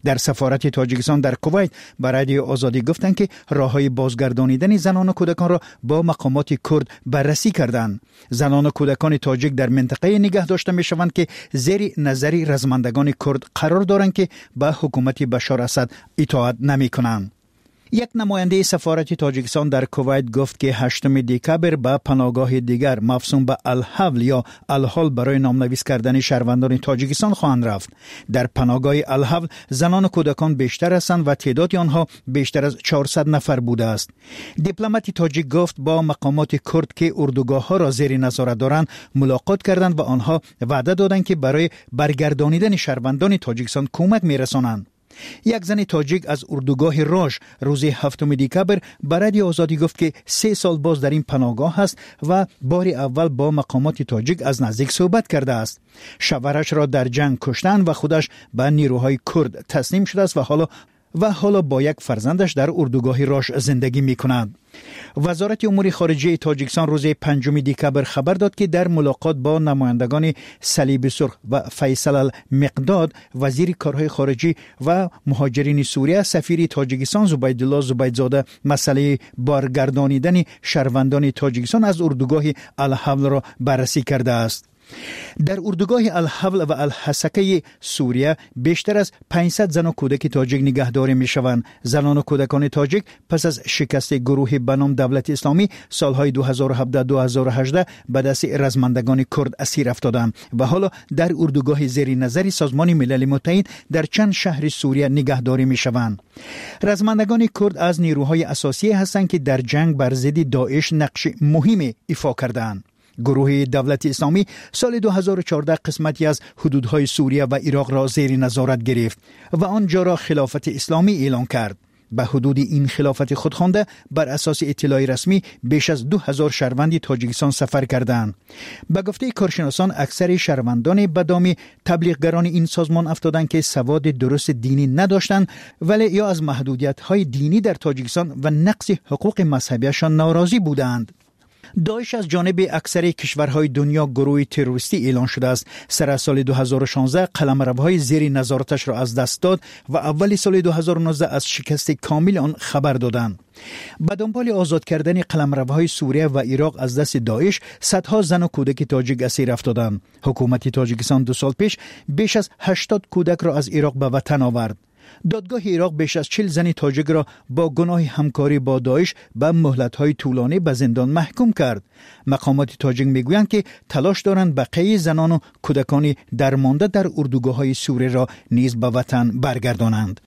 در سفارت تاجیکستان در کویت به رادیو آزادی گفتند که راههای بازگردانیدن زنان و کودکان را با مقامات کرد بررسی کردند. زنان و کودکان تاجیک در منطقه نگه داشته می شوند که زیر نظری رزمندگان کرد قرار دارند که به حکومت بشار اسد اطاعت نمی کنند. یک نماینده سفارت تاجیکستان در کویت گفت که 8 دکبر به پناهگاه دیگر مفهوم به الحول یا الحال برای نامنویس کردن شهروندان تاجیکستان خواهند رفت. در پناهگاه الحول زنان و کودکان بیشتر هستند و تعداد آنها بیشتر از 400 نفر بوده است. دیپلمات تاجیک گفت با مقامات کرد که اردوگاه ها را زیر نظارت دارند ملاقات کردند و آنها وعده دادند که برای برگردانیدن شهروندان تاجیکستان کمک می‌رسانند. یک زن تاجیک از اردوگاه راش روز 7 دکبر به رادیو آزادی گفت که 3 سال باز در این پناهگاه است و بار اول با مقامات تاجیک از نزدیک صحبت کرده است. شوهرش را در جنگ کشتند و خودش به نیروهای کرد تسلیم شده است و حالا با یک فرزندش در اردوگاه راش زندگی می کند. وزارت امور خارجه تاجیکستان روز 5 دکبر خبر داد که در ملاقات با نمایندگان صلیب سرخ و فیصل المقداد وزیر کارهای خارجی و مهاجرین سوریه سفیر تاجیکستان زبیدالله زبیدزاده مسئله بازگردانیدن شهروندان تاجیکستان از اردوگاه الحول را بررسی کرده است. در اردوگاه الحول و الحسکه سوریه بیشتر از 500 زن و کودک تاجیک نگهداری می شوند. زنان و کودکان تاجیک پس از شکست گروه به نام دولت اسلامی سالهای 2017-2018 به دست رزمندگان کرد اسیر افتادند و حالا در اردوگاه زیر نظر سازمان ملل متحد در چند شهر سوریه نگهداری می شوند. رزمندگان کرد از نیروهای اساسی هستند که در جنگ بر ضد داعش نقش مهمی ایفا کردند. گروه دولت اسلامی سال 2014 قسمتی از حدودهای سوریه و عراق را زیر نظارت گرفت و آنجا را خلافت اسلامی اعلان کرد. به حدود این خلافت خودخوانده بر اساس اطلاع رسمی بیش از 2000 شهروند تاجیکستان سفر کردند. به گفته کارشناسان اکثر شهروندان به دام تبلیغگران این سازمان افتادند که سواد درست دینی نداشتند ولی یا از محدودیت‌های دینی در تاجیکستان و نقض حقوق مذهبیشان ناراضی بودند. داعش از جانب اکثر کشورهای دنیا گروه تروریستی اعلان شده است. سر سال 2016 قلمروهای زیر نظارتش را از دست داد و اول سال 2019 از شکست کامل آن خبر دادند. به دنبال آزاد کردن قلمروهای سوریه و عراق از دست داعش صدها زن و کودک تاجیک اسیر افتادند. حکومت تاجیکستان 2 سال پیش بیش از 80 کودک را از عراق به وطن آورد. دادگاه عراق بیش از 40 زن تاجیک را با گناه همکاری با داعش به مهلت‌های طولانی به زندان محکوم کرد. مقامات تاجیک میگویند که تلاش دارند بقیه زنان و کودکان درمانده در اردوگاه‌های سوریه را نیز به وطن برگردانند.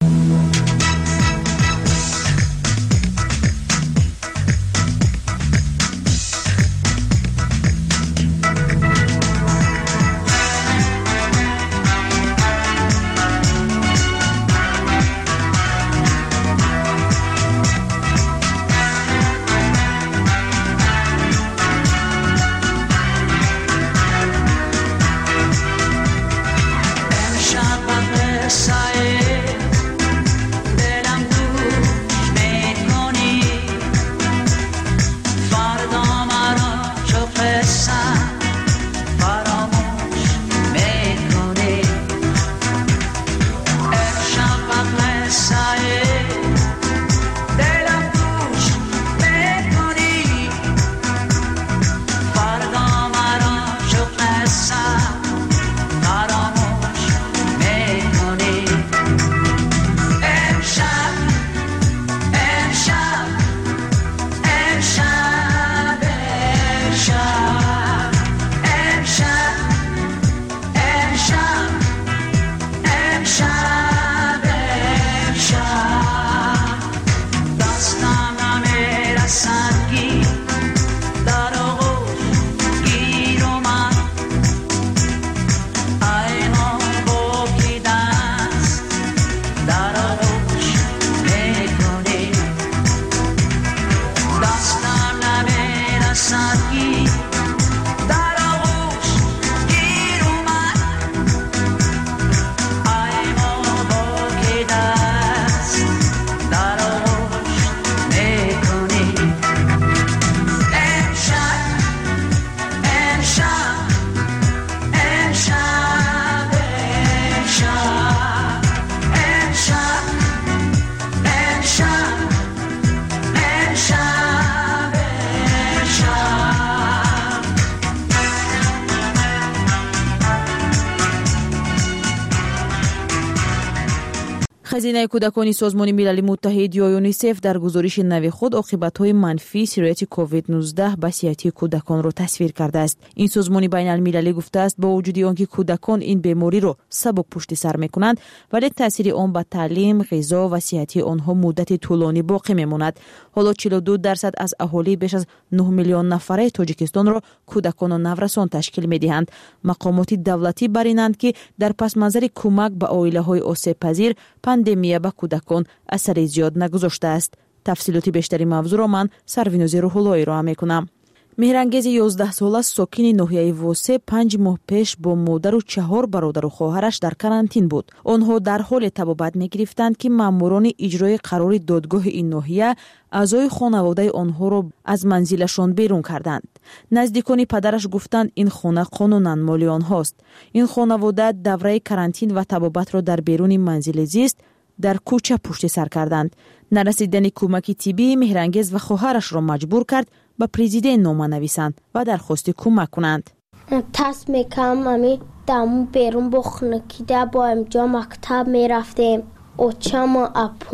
خزینه کودکان سازمان ملل متحد یا یونیسف در گزارش نو خود عاقبت‌های منفی سیرایت کووید 19 به صحت کودکان را تصویر کرده است. این سازمان بین المللی گفته است با وجود آنکه کودکان این بیماری را سبک پشت سر می‌کنند ولی تاثیر آن به تعلیم، غذا و صحت آنها مدت طولانی باقی می‌ماند. حالا 42% از اهالی بیش از 9 میلیون نفره تاجیکستان را کودکان و نورسان تشکیل می‌دهند. مقامات دولتی برینند که در پس منظر کمک به عائله‌های آسیب‌پذیر پاندمیا به کودکان اثر زیاد نگذاشته است. تفصیلات بیشتری موضوع را من سروینوز روح‌اللهی را می‌کنم. مهرانگیز 11 ساله ساکن ناحیه واسه 5 ماه پیش با مادر و 4 برادر و خواهرش در کرانتین بود. آنها در حال طبابت می‌گرفتند که ماموران اجرای قرار دادگاه این ناحیه اعضای خانواده آنها را از منزلشان بیرون کردند. نزدیکان پدرش گفتند این خانه قانوناً مال آنهاست. این خانواده دوره کرانتین و طبابت را در بیرون منزل زیست در کوچه پشت سر کردند. نرسیدن کمک طبی مهرانگیز و خواهرش را مجبور کرد به پرزیدنت نامه نویسند و درخواست کمک کنند. تصمیم کمی دم بیرون بخنکیده با امجا مکتب می رفتیم. اوچم و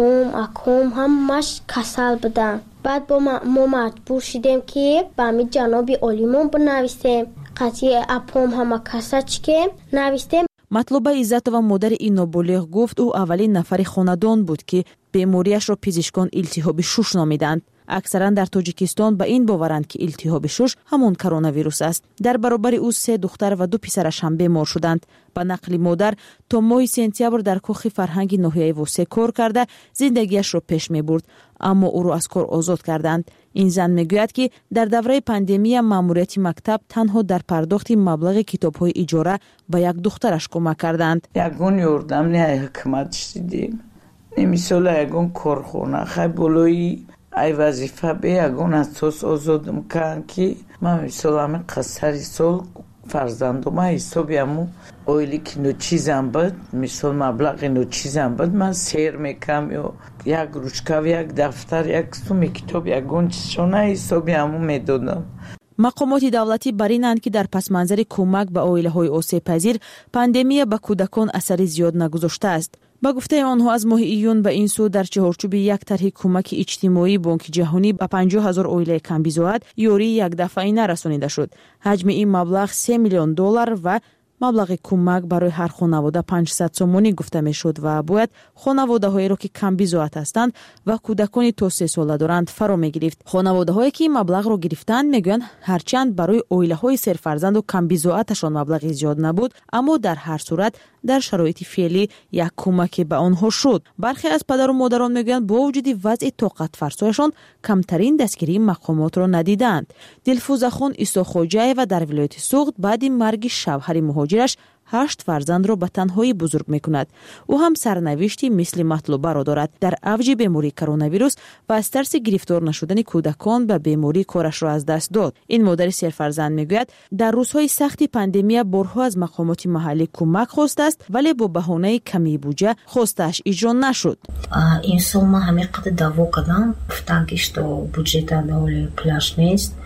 اکوم همش کسل بودن. بعد ما مجبور شدیم که به می جنابی علیمون بنویسیم. قطعی اپوم همه کساچ که نویسیم. مطلوبه عزتова مادر این نابالغ گفت او اولین نفر خاندان بود که بیماریش را پزشکان التهاب شش نامیدند. اکثرا در تاجیکستان به این باورند که التهاب شش همون کرونا ویروس است. در برابر او 3 دختر و 2 پسرش هم بیمار شدند. به نقل مادر تا ماه سپتامبر در کاخ فرهنگ ناحیه واسه کار کرده زندگیش را پیش می برد، اما او را از کار آزاد کردند. این زن میگوید که در دوره پاندمی ماموریت مکتب تنها در پرداخت مبلغ کتاب‌های اجاره به یک دخترش کمک کردند. یگون یاردم نه حکمت دیدیم. نمیسال یگون کارخانه خیلی بلوی ای وظیفه به یگون اساس آزاد میکنن که من میسال همه قصری سال فرزندم حسابیمو اویلی که نو چیزم بود مثال مبلغ نو چیزم بود من سیر میکنم یا یک روشکه و یک دفتر یک سوم کتاب یگون چیزشونه حسابیمو میدادم. مقامات دولتی برینند که در پس منظر کمک به عائله‌های آسیب‌پذیر پاندمی به کودکان اثر زیاد نگذاشته است. با گفته آنها از ماه ایون به این سو در چهارچوب یک طرح کمک اجتماعی بانک جهانی به 50,000 عائله کمبیزاعت یوری یک دفعه نرسانیده شد. حجم این مبلغ $3 میلیون و مبلغ کمک برای هر خانواده 500 سومانی گفته میشد و باید خانواده هایی را که کمبیزاعت هستند و کودکانی تا 3 ساله دارند فرا میگرفت. خانواده هایی که مبلغ را گرفتند میگویند هرچند برای عائله های سرفرزند و کمبیزاعتشان مبلغ زیاد نبود، اما در هر صورت در شرایط فعلی یک کمک به آنها شد. برخی از پدر و مادران میگویند با وجود وضع طاقت فرسایشان کمترین دستگیری مقامات را ندیدند. دلفوزه خان ایساخوجه و در ولایت سوخت بعد مرگ شوهر مهاجرش 8 فرزند را به تنهایی بزرگ میکند. او هم سرنوشتی مثل مطلوبه را دارد. در اوج بیماری کرونا ویروس و از ترس گرفتار نشدن کودکان به بیماری کارش را از دست داد. این مادر سرفرزند میگوید در روزهای سخت پاندمی بارها از مقامات محلی کمک خواسته است ولی با بهانه کمی بودجه خواستش اجرا نشد. این سال ما همه قد دعوا کردم گفتن که بودجه داول پلاش نیست.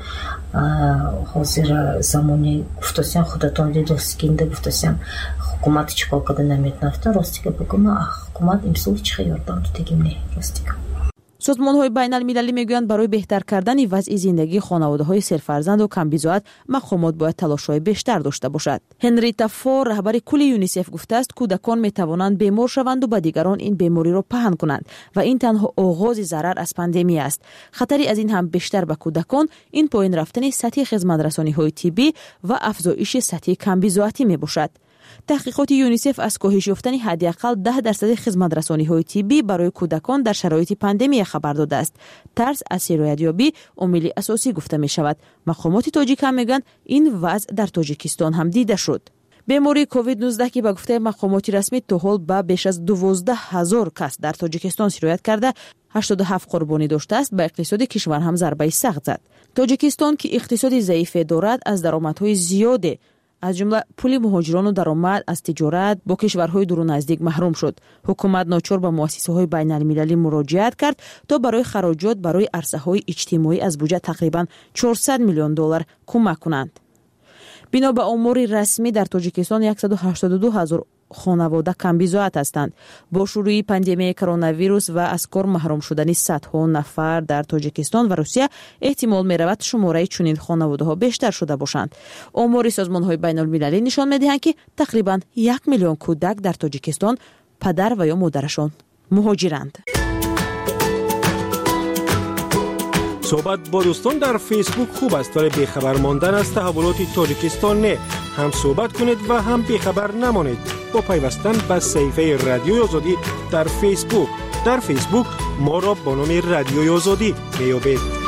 حاضر زمانی گفتم خودتون دیدوسکینده گفتم حکومت چیکار کرده نمی‌دونم راستی که بگم حکومت امسال چه یاردم دیگه نه راستی. سازمان‌های بین‌المللی میگویند برای بهتر کردن وضع زندگی خانواده‌های سرفرزند و کمبیزاعت مقامات باید تلاش‌های بیشتر داشته باشد. هنریتا فور رهبر کل یونیسف گفته است کودکان می‌توانند بیمار شوند و به دیگران این بیماری را پهن کنند و این تنها آغاز ضرر از پاندمی است. خطری از این هم بیشتر به کودکان این پایین رفتن سطح خدمت‌رسانی‌های طبی و افزایش سطح کمبیزاعتی میباشد. تحقیقات یونیسف از کاهش یافتن حداقل 10% خدمت‌رسانی‌های طبی برای کودکان در شرایط پاندمی خبر داده است. ترس از سرایت‌یابی عامل اساسی گفته می‌شود. مقامات تاجیک هم میگن این وضع در تاجیکستان هم دیده شد. بیماری کووید 19 که به گفته مقامات رسمی تا حال به بیش از 12,000 کس در تاجیکستان سرایت کرده 87 قربانی داشته است. به اقتصاد کشور هم ضربه سخت زد. تاجیکستان که اقتصاد ضعیف دارد از درآمدهای زیاده از جمله پول مهاجران و درآمد از تجارت با کشورهای دور و نزدیک محروم شد. حکومت ناچار به مؤسسه‌های بین‌المللی مراجعت کرد تا برای خراجات برای عرصه‌های اجتماعی از بودجه تقریباً $400 میلیون کمک کنند. بنا به آمار رسمی در تاجیکستان 182,000 خانواده کم بضاعت هستند. با شروع پاندمی کرونا ویروس و از کار محروم شدن صدها نفر در تاجیکستان و روسیه، احتمال می‌رود شماره چنین خانواده‌ها بیشتر شده باشند. آمار سازمان‌های بین‌المللی نشان می‌دهند که تقریباً 1 میلیون کودک در تاجیکستان پدر و یا مادرشان مهاجرند. صحبت با دوستان در فیسبوک خوب است، ولی بیخبر ماندن از تحولات تاجیکستان نه. هم صحبت کنید و هم بیخبر نمانید با پیوستن به صفحه رادیوی آزادی در فیسبوک. در فیسبوک ما را با نام رادیوی آزادی میابید.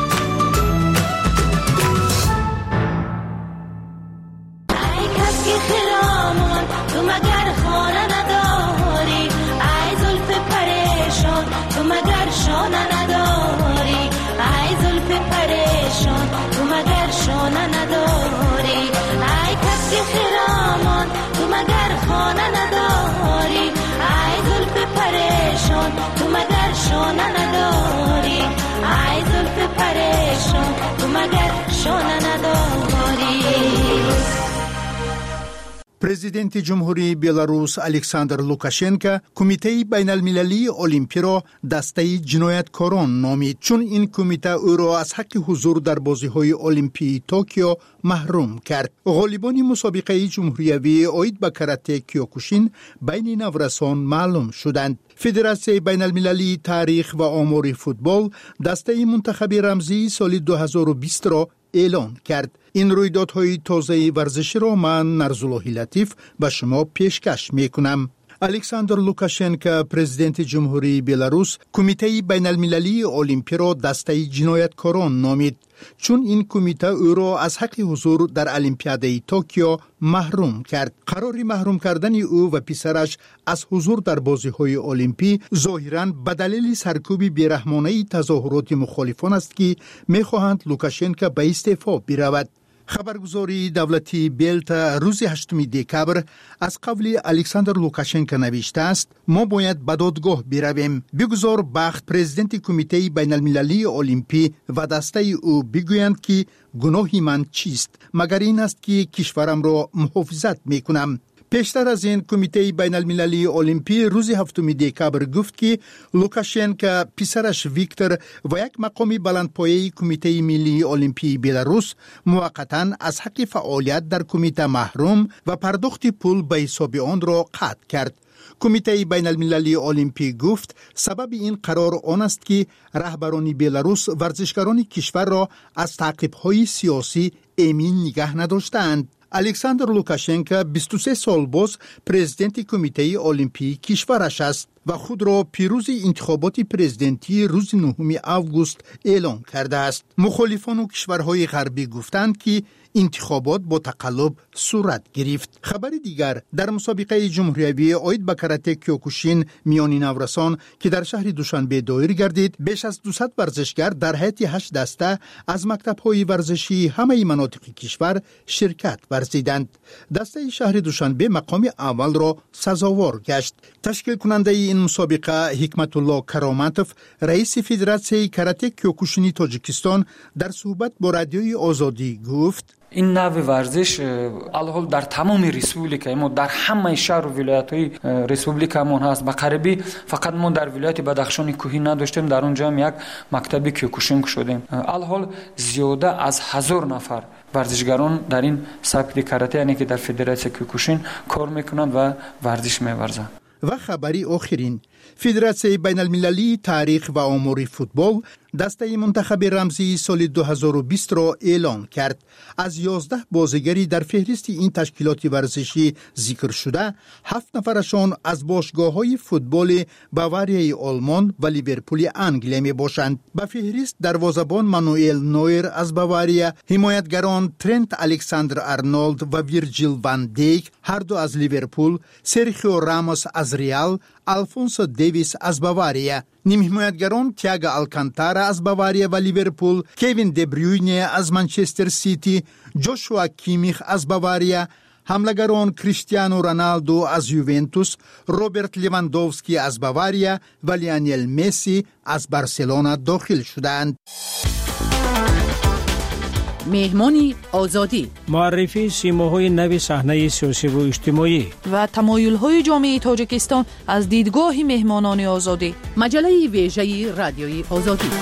پرزیدنت جمهوری بلاروس الکساندر لوکاشنکو کمیته بین المللی المپی را دسته جنایتکاران نامید، چون این کمیته او را از حق حضور در بازی‌های المپی توکیو محروم کرد. غالبان مسابقه جمهوریوی اید به کاراته کیوکوشین بین نورسان معلوم شدند. فدراسیون بین المللی تاریخ و آمار فوتبال دسته منتخب رمزی سال 2020 را اعلان کرد. این رویدادهای تازه ورزشی را من نرزالله لطیف به شما پیشکش میکنم. الکساندر لوکاشنکو پرزیدنت جمهوری بلاروس کمیته بین المللی المپی را دسته جنایتکاران نامید، چون این کمیته او را از حق حضور در المپیاده توکیو محروم کرد. قرار محروم کردن او و پسرش از حضور در بازی‌های المپی ظاهراً به دلیل سرکوب بی‌رحمانه تظاهرات مخالفان است که می‌خواهند لوکاشنکو به استعفا برود. خبرگزاری دولتی بیلت روز 8 دکبر از قول الکساندر لوکاشنکو نوشته است: ما باید به دادگاه برویم، بگذار بخت پرزیدنت کمیته بین المللی المپی و دسته او بگویند که گناه من چیست، مگر این است که کشورم را محافظت میکنم. پیشتر از این کمیته بین المللی المپی روز 7 دکبر گفت که لوکاشنکو، پسرش ویکتور و یک مقام بلندپایه کمیته ملی المپی بلاروس موقتا از حق فعالیت در کمیته محروم و پرداخت پول به حساب آن را قطع کرد. کمیته بین المللی المپی گفت سبب این قرار آن است که رهبران بلاروس ورزشکاران کشور را از تعقیب‌های سیاسی امین نگه نداشتند. الکساندر لوکاشنکو 23 سال باز پرزیدنت کمیته المپی کشورش است و خود را پیروز انتخابات پرزیدنتی روز 9 آگوست اعلام کرده است. مخالفان و کشورهای غربی گفتند که انتخابات با تقلب صورت گرفت. خبر دیگر در مسابقه جمهوریوی اید به کاراته کیوکوشین میان نورسان که در شهر دوشنبه دایر گردید، بیش از 200 ورزشگر در هیئت 8 دسته از مکتب‌های ورزشی همه مناطق کشور شرکت ورزیدند. دسته شهر دوشنبه مقام اول را سزاوار گشت. تشکیل کننده این مسابقه حکمت الله کرامتوف، رئیس فدراسیون کاراته کیوکوشینی تاجیکستان، در صحبت با رادیوی آزادی گفت: این نوع ورزش الحال در تمام ریسپوبلیکا ما در همه شهر و ولایت‌های ریسپوبلیکامون هست. به قریبی فقط ما در ولایت بدخشان کوهی نداشتیم، در اونجا هم یک مکتب کیوکوشین شدیم. الحال زیاده از 1000 نفر ورزشگران در این سبک کاراته یعنی که در فدراسیون کیوکوشین کار میکنند و ورزش می‌ورزند. و خبری آخرین، فدراسیون بین المللی تاریخ و آمار فوتبال دسته منتخب رمزی سال 2020 را اعلان کرد. از 11 بازیگری در فهرست این تشکیلات ورزشی ذکر شده، 7 نفرشان از باشگاه‌های فوتبال باواریای آلمان و لیورپول انگلیس می باشند. به فهرست دروازه‌بان مانوئل نویر از باواریا، حمایتگران ترنت الکساندر آرنولد و ویرجیل وان دیک هر دو از لیورپول، سرخیو راموس از ریال، آلفونسو دیویس از باواریا، نیم حمایتگران تییاگو آلکانتارا از باواریا و لیورپول، کوین دبریوینه از منچستر سیتی، جوشوا کیمیخ از باواریا، حملگران کریستیانو رونالدو از یوونتوس، روبرت لیواندوفسکی از باواریا و لیونل مسی از بارسلونا داخل شدند. مهمان آزادی، معرفی سیماهای نو صحنه سیاسی و اجتماعی و تمایل‌های جامعه تاجیکستان از دیدگاه مهمانان آزادی. مجله ویژه رادیوی آزادی.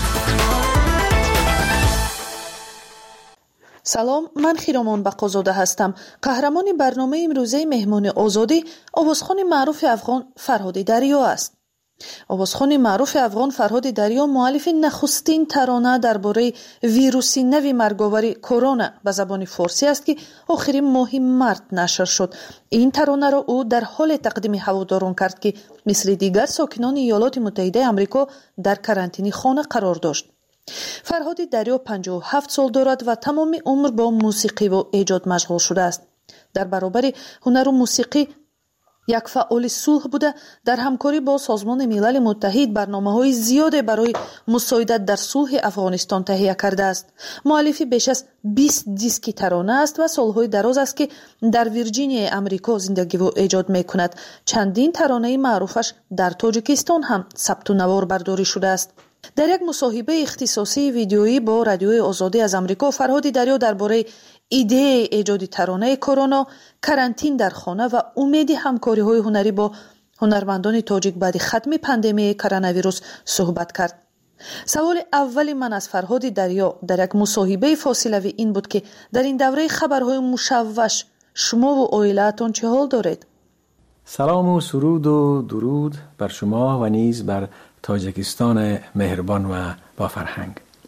سلام، من خیرامان بقازاده هستم. قهرمان برنامه امروزه مهمان آزادی آوازخوان معروف افغان فرهاد دریا است. آوازخوان معروف افغان فرهاد دریا مؤلف نخستین ترانه درباره ویروس نو مرگاور کرونا به زبان فارسی است که آخرین ماه مارس نشر شد. این ترانه را او در حال تقدیم هواداران کرد که مثل دیگر ساکنان ایالات متحده آمریکا در کرانتینی خانه قرار داشت. فرهاد دریا 57 سال دارد و تمام عمر با موسیقی و ایجاد مشغول شده است. در برابر هنر و موسیقی یک فعال صلح بوده، در همکاری با سازمان ملل متحد برنامه‌های زیاد برای مساعدت در صلح افغانستان تهیه کرده است. مؤلف بیش از 20 دیسک ترانه است و سالهای دراز است که در ویرجینیا آمریکا زندگی و ایجاد می‌کند. چندین ترانه معروفش در تاجیکستان هم ثبت و نوار برداری شده است. در یک مصاحبه اختصاصی ویدیویی با رادیوی آزادی از آمریکا، فرهاد دریا درباره ایده ایجاد ترانه کرونا، کرانتین در خانه و امید همکاری‌های هنری با هنرمندان تاجیک بعد ختم پاندمی کرونا ویروس صحبت کرد. سوال اول من از فرهاد دریا در یک مصاحبه فاصله‌ای این بود که در این دوره خبرهای مشوش شما و عائله‌تان چه حال دارید؟ سلام و سرود و درود بر شما و نیز بر تاجیکستان مهربان و با فرهنگ.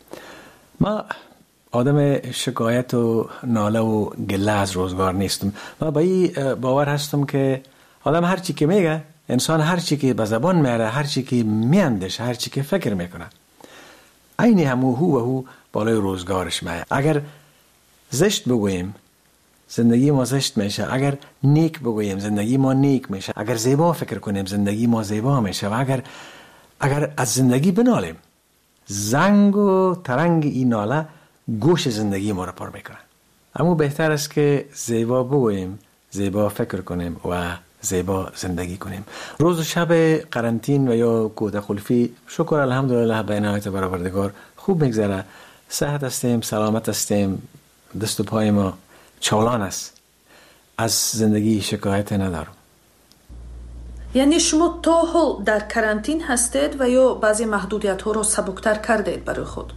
ما آدم شکایت و ناله و گله از روزگار نیستم. من با این باور هستم که آدم هر چی که میگه، انسان هر چی که به زبان میاره، هر چی که میاندیشه، هر چی که فکر میکنه، عین همو هو و هو بالای روزگارش میاد. اگر زشت بگوییم زندگی ما زشت میشه، اگر نیک بگوییم زندگی ما نیک میشه، اگر زیبا فکر کنیم زندگی ما زیبا میشه، و اگر از زندگی بنالیم، زنگ و ترنگ این ناله گوش زندگی ما را پر میکنه. اما بهتر است که زیبا بگوییم، زیبا فکر کنیم و زیبا زندگی کنیم. روز و شب قرنطین و یا کوته خلفی شکر الحمدلله به عنایت پروردگار خوب میگذره. صحت هستیم، سلامت هستیم، دست و پای ما چالان است. از زندگی شکایت ندارم. یعنی شما تا حال در کرانتین هستید و یا بعضی محدودیت ها را سبکتر کردید برای خود؟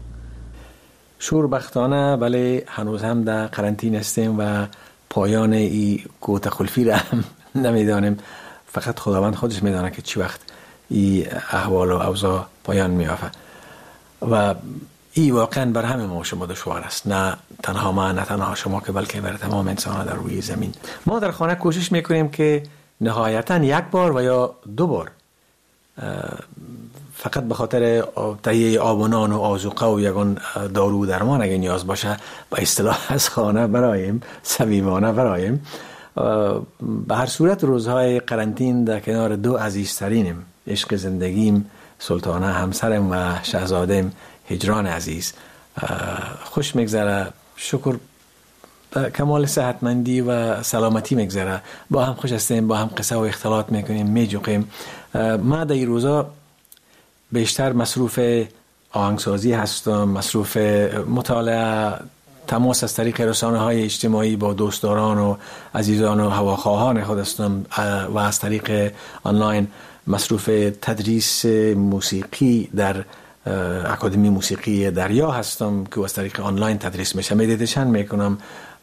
شوربختانه بله، هنوز هم در قرنطین هستیم و پایان این کوته خلفی را هم نمیدانیم. فقط خداوند خودش میدانه که چی وقت این احوال و اوضاع پایان میافته و این واقعا بر همه ما شما دشوار است. نه تنها ما، نه تنها شما، که بلکه بر تمام انسان در روی زمین. ما در خانه کوشش میکنیم که نهایتاً یک بار و یا دو بار فقط به خاطر تهیه آب و نان و آذوقه و یگان دارو درمان اگه نیاز باشه به اصطلاح از خانه برایم، صمیمانه برایم. به هر صورت روزهای قرنطین در کنار دو عزیزترینم، عشق زندگیم سلطانه همسرم و شهزادم هجران عزیز، خوش میگذره. شکر کمال صحتمندی و سلامتی میگذره. با هم خوش هستیم، با هم قصه و اختلاط میکنیم، میجوقیم. ما در این روزا بیشتر مصروف آهنگسازی هستم، مصروف مطالعه، تماس از طریق رسانه های اجتماعی با دوستداران و عزیزان و هواخواهان خود هستم و از طریق آنلاین مصروف تدریس موسیقی در اکادمی موسیقی دریا هستم که از طریق آنلاین تدریس میشه. مدیتیشن میکنم،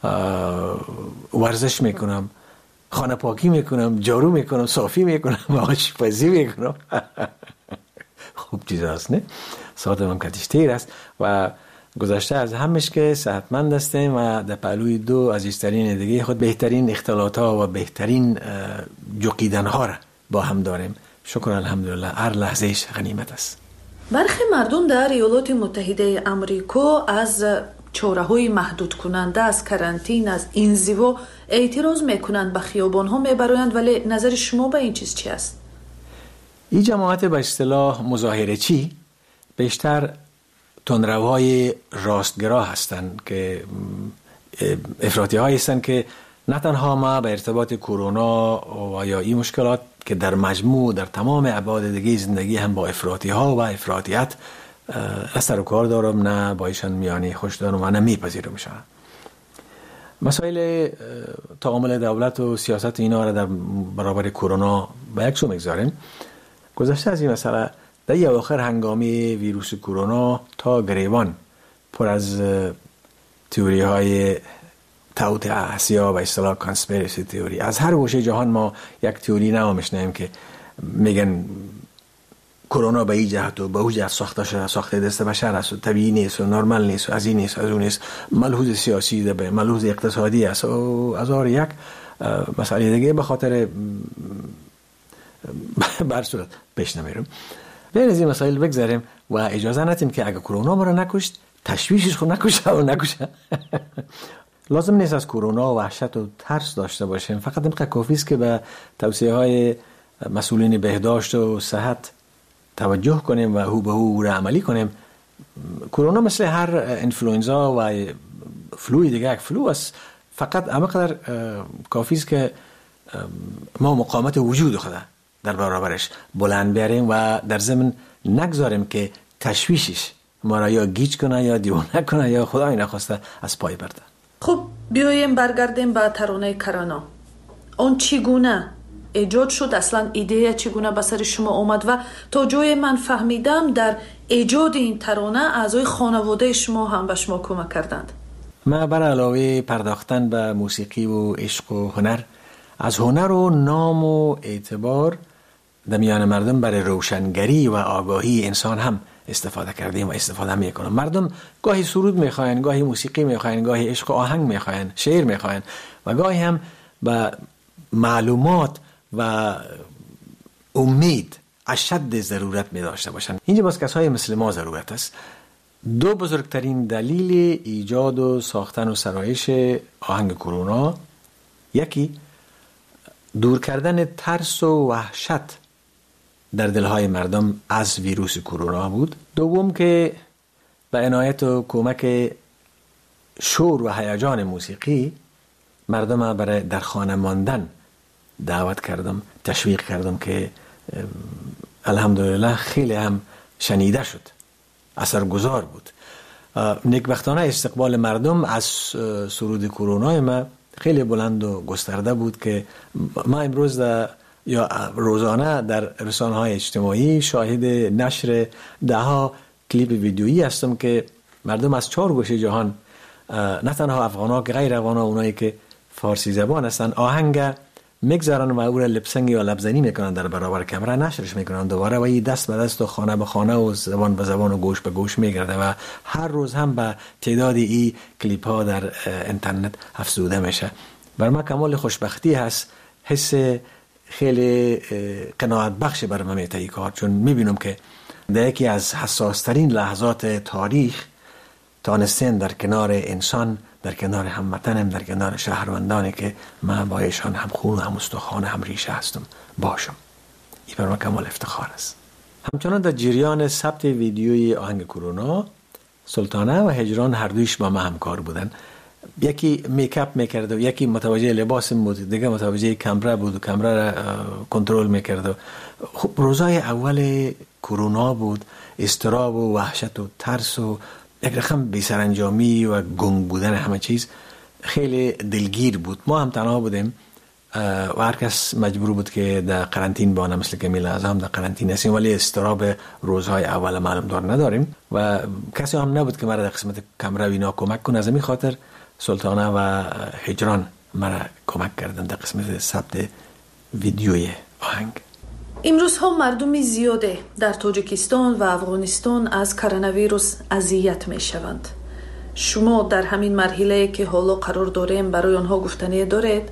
ورزش میکنم، خانه پاکی میکنم، جارو میکنم، صافی میکنم، آشپزی میکنم. خوب چیز هست نه؟ ساعتم کتیش تیر است و گذشته از همش که صحتمند هستیم و در پهلوی دو عزیزترین دیگه خود بهترین اختلاط ها و بهترین جوقیدن ها را با هم داریم. شکر الحمدلله، هر لحظهش غنیمت است. برخی مردم در ایالات متحده آمریکا از چاره‌های محدود کننده، از کرانتین، از انزوا اعتراض میکنند، به خیابان‌ها میبرند. ولی نظر شما به این چیز چی است؟ این جماعت به اصطلاح مظاهره چی بیشتر تندروهای راستگرا هستند که افراطی هایی هستند که نه تنها ما به ارتباط کرونا و یا این مشکلات که در مجموع در تمام ابعاد دیگه زندگی هم با افراطی ها و افراطیت سر و کار دارم، نه با ایشان میانی خوش دارم و نه میپذیرمشان. مسائل تعامل دولت و سیاست اینا را در برابر کرونا به یک سو میگذاریم. گذشته از این مسئله، در یه آخر هنگامی ویروس کرونا تا گریبان پر از تئوری های توطئه اسیا و اصطلاح کانسپیرسی تئوری. از هر گوشه جهان ما یک تئوری نو میشنویم که میگن کرونا به این جهت و به اون جهت ساخته شده، ساخته دست بشر است و طبیعی نیست و نرمال نیست و از این نیست، از اون نیست، ملحوظ سیاسی ده، به ملحوظ اقتصادی است و از آن یک مسئله دیگه به خاطر برصورت پیش نمیرم. بین از این مسائل بگذاریم و اجازه ندیم که اگه کرونا مرا نکشت تشویشش خود نکشه. لازم نیست از کرونا وحشت و ترس داشته باشیم، فقط اینقدر کافی است که به توصیه های مسئولین بهداشت و صحت توجه کنیم و هو به هو را عملی کنیم. کرونا مثل هر انفلوئنزا و فلوی دیگه یک فلو است، فقط همقدر کافی است که ما مقاومت وجود خود در برابرش بلند بیاریم و در ضمن نگذاریم که تشویشش ما را یا گیج کنه یا دیوانه کنه یا خدای نخواسته از پای برده. خب بیاییم برگردیم به ترانه کرونا. اون چگونه ایجاد شد؟ اصلا ایده چگونه به سر شما آمد و تا جای من فهمیدم در ایجاد این ترانه اعضای خانواده شما هم به شما کمک کردند. ما بر علاوه پرداختن به موسیقی و عشق و هنر، از هنر و نام و اعتبار در میان مردم برای روشنگری و آگاهی انسان هم استفاده کردیم و استفاده میکنم. مردم گاهی سرود میخواین، گاهی موسیقی میخواین، گاهی عشق و آهنگ میخواین، شعر میخواین و گاهی هم به معلومات و امید اشد ضرورت می داشته باشند. اینجا باز کسای مثل ما ضرورت است. دو بزرگترین دلیل ایجاد و ساختن و سرایش آهنگ کرونا، یکی دور کردن ترس و وحشت در دلهای مردم از ویروس کرونا بود. دوم که به عنایت و کمک شور و هیجان موسیقی مردم برای در خانه ماندن دعوت کردم، تشویق کردم که الحمدلله خیلی هم شنیده شد، اثرگذار بود. نیکبختانه استقبال مردم از سرود کرونا ما خیلی بلند و گسترده بود که ما امروز یا روزانه در رسانه‌های اجتماعی شاهد نشر ده‌ها کلیپ ویدیویی هستم که مردم از 4 گوشه جهان، نه تنها افغان‌ها که غیر افغان‌ها، اونایی که فارسی زبان هستن، آهنگ میگذارن و او را لپسنگی یا لبزنی میکنن در برابر کامera، نشرش میکنن دوباره و این دست به دست و خانه به خانه و زبان به زبان و گوش به گوش میگرده و هر روز هم به تعداد این کلیپ ها در اینترنت افزوده میشه. بر من کمال خوشبختی هست، حس خیلی قناعت بخش بر من میته این کار، چون میبینم که در یکی از حساس ترین لحظات تاریخ تانستین در کنار انسان، در کنار هموطنم، در کنار شهروندانی که من با ایشان هم خون و هم استخوان هم ریشه هستم باشم. این بر من کمال افتخار است. همچنان در جریان ثبت ویدیوی آهنگ کرونا، سلطانه و هجران هر دویش با ما همکار بودن. یکی میکاپ میکرد و یکی متوجه لباس بود، دیگه متوجه کامرا بود و کامرا را کنترل میکرد. خب روزای اول کرونا بود، اضطراب و وحشت و ترس و یک رقم بی‌سرانجامی و گنگ بودن همه چیز خیلی دلگیر بود. ما هم تنها بودیم و هر کس مجبور بود که در قرنطین بانه، مثل که میل اعظم در قرنطین هستیم، ولی استراب روزهای اول معلوم دار نداریم و کسی هم نبود که مرا در قسمت کامرا اینا کمک کنه. از این خاطر سلطانه و هجران مرا کمک کردن در قسمت ثبت ویدیوی آهنگ. امروز ها مردم زیاده در تاجیکستان و افغانستان از کرونا ویروس اذیت می شوند. شما در همین مرحله که حالا قرار داریم برای آنها گفتنی دارید؟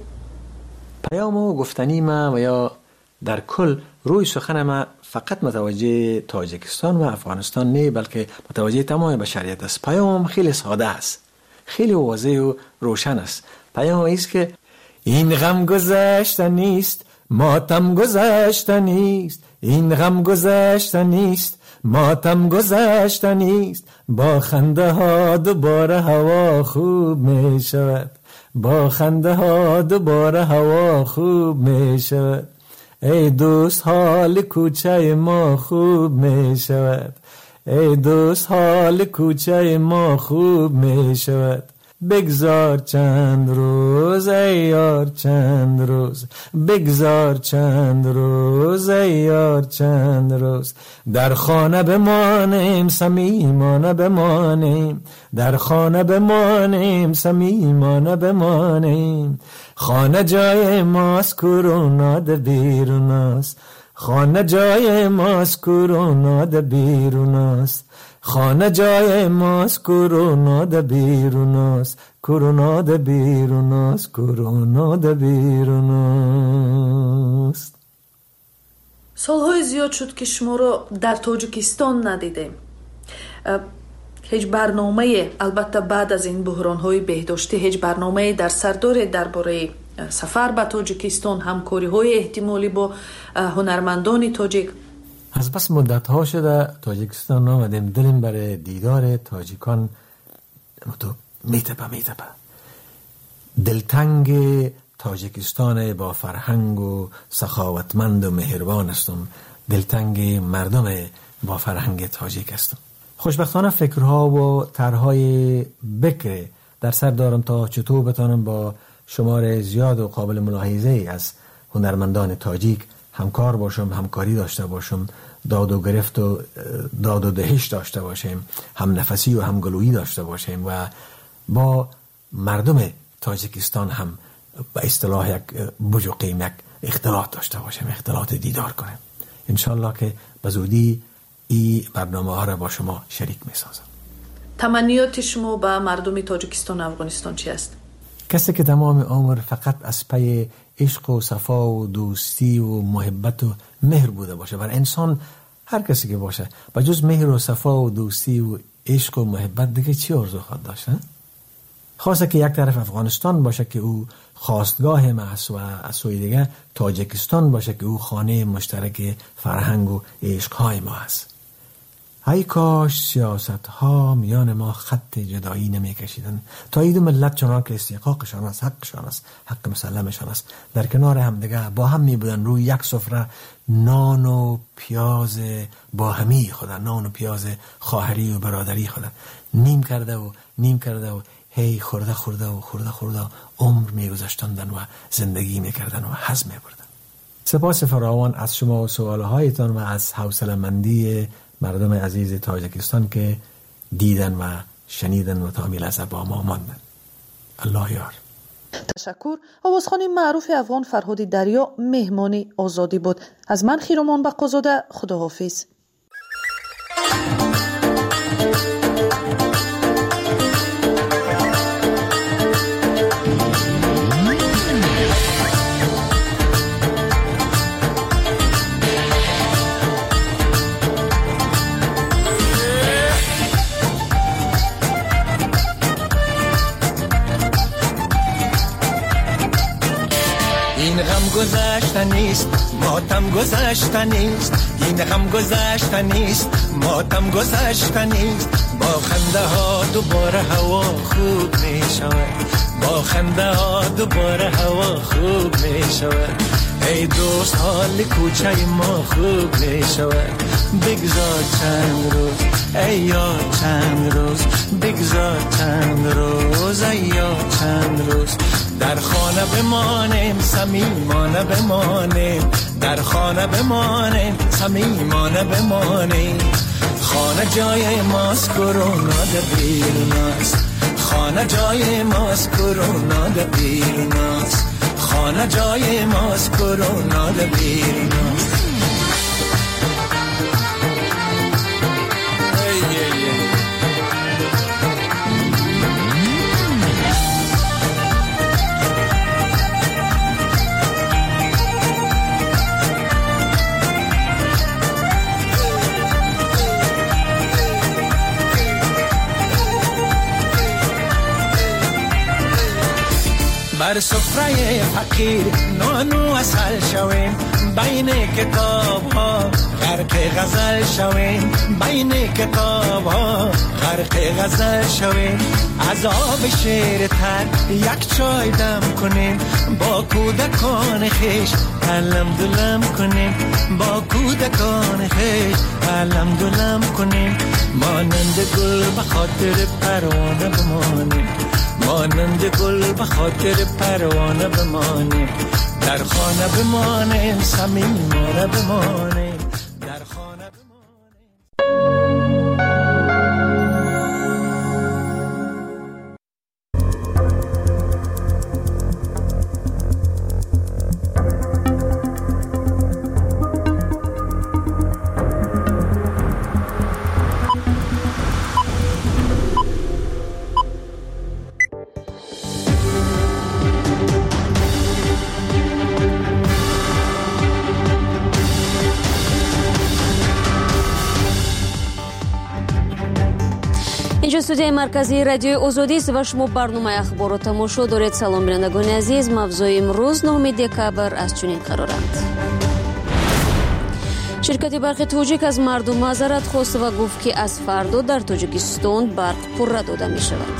پیام و گفتنی ما و یا در کل روی سخن ما فقط متوجه تاجیکستان و افغانستان نه، بلکه متوجه تمام بشریت است. پیام خیلی ساده است، خیلی واضح و روشن است. پیام است که این غم گذشته نیست، ماتم گذشته نیست، این غم گذشته نیست، ماتم گذشته نیست، با خنده ها دوباره هوا خوب می شود، با خنده ها دوباره هوا خوب می شود، ای دوست حال کوچه ما خوب می شود، ای دوست حال کوچه ما خوب می شود. بگذار چند روز ای یار چند روز، بگذار چند روز ای یار چند روز. در خانه بمانیم صمیمانه بمانیم، در خانه بمانیم صمیمانه بمانیم. خانه جای ماست کرونا ده بیرون است، خانه جای ماست کرونا ده بیرون است. خانه جای ماست کرونا ده بیرون است، کرونا ده بیرون است، کرونا ده بیرون است. سالهای زیاد شد که شما را در تاجیکستان ندیدیم. هیچ برنامه، البته بعد از این بحران‌های بهداشتی، هیچ برنامه در سر دارید درباره سفر به تاجیکستان، همکاری‌های احتمالی با هنرمندان تاجیک؟ از بس مدت ها شده تاجیکستان آمدیم، دلیم برای دیدار تاجیکان میتپه. دلتنگ تاجیکستان با فرهنگ و سخاوتمند و مهربان هستم، دلتنگ مردم با فرهنگ تاجیک هستم. خوشبختانه فکرها و طرحهای بکر در سر دارم تا چطور بتانم با شمار زیاد و قابل ملاحظه از هنرمندان تاجیک همکار باشم، همکاری داشته باشم، داد و گرفت و داد و دهش داشته باشیم، هم نفسی و هم گلویی داشته باشیم و با مردم تاجیکستان هم به اصطلاح یک بجوقیم یک اختلاط داشته باشیم، اختلاط دیدار کنیم. انشالله که به زودی این برنامه ها را با شما شریک می سازم. تمنیات شما به مردم تاجیکستان و افغانستان چی است؟ کسی که تمام عمر فقط از پی عشق و صفا و دوستی و محبت و مهر بوده باشه، بر انسان هر کسی که باشه به جز مهر و صفا و دوستی و عشق و محبت دیگه چی آرزو خواهد داشت؟ خاصه که یک طرف افغانستان باشه که او خواستگاه ما است و از سوی دیگه تاجیکستان باشه که او خانه مشترک فرهنگ و عشق های ما است. ای کاش سیاست ها میان ما خط جدایی نمی کشیدن تا این دو ملت چنان که استحقاقشان است، حقشان است، حق مسلمشان است، در کنار هم دیگه با هم می بودن روی یک سفره نان و پیاز با همی خودن، نان و پیاز خواهری و برادری خودن نیم کرده و هی خورده عمر می گذاشتندن و زندگی می کردن و هضم می بردن. سپاس فراوان از شما و سوالهایتان و از حوصله‌مندی مردم عزیز تاجیکستان که دیدن و شنیدن و تا لحظه با ما ماندن. الله یار. تشکر. آوازخوان معروف افغان فرهاد دریا مهمان آزادی بود. از من خیرمان بقازاده، خداحافظ. این غم گذشته نیست، ماتم گذشته نیست، این غم گذشته نیست، ماتم گذشته نیست. با خنده ها دوباره هوا خوب می شود، با خنده ها دوباره هوا خوب می شود. ای دوست حال کوچه ما خوب می شود. بگذار چند روز ای یار چند روز، بگذار چند روز ای یار چند روز. در خانه بمانیم صمیمانه بمانیم، در خانه بمانیم صمیمانه بمانیم. خانه جای ماست کرونا ده بیرون است، خانه جای ماست کرونا ده بیرون است، خانه جای ماست کرونا ده بیرون است. بر سفره فقیر نانو اصل شویم، بین کتاب ها غرق غزل شویم، بین کتاب ها غرق غزل شویم از آب شیر تر یک چای دم کنیم با کودکان خیش علم دلم کنیم با کودکان خیش علم دلم کنیم مانند گل به خاطر پروانه بمانیم مانند گل به خاطر پروانه بمانیم در خانه بمانیم صمیمانه بمانیم در خانه اینجا استودیوی مرکزی رادیوی آزادی است و شما برنامه اخبار و تماشا دارید. سلام بینندگان عزیز، موضوع امروز 9 دکبر از چنین قرارند. شرکت برق تاجیک از مردم معذرت خواست و گفت که از فردا در تاجیکستان برق پرره داده می شود.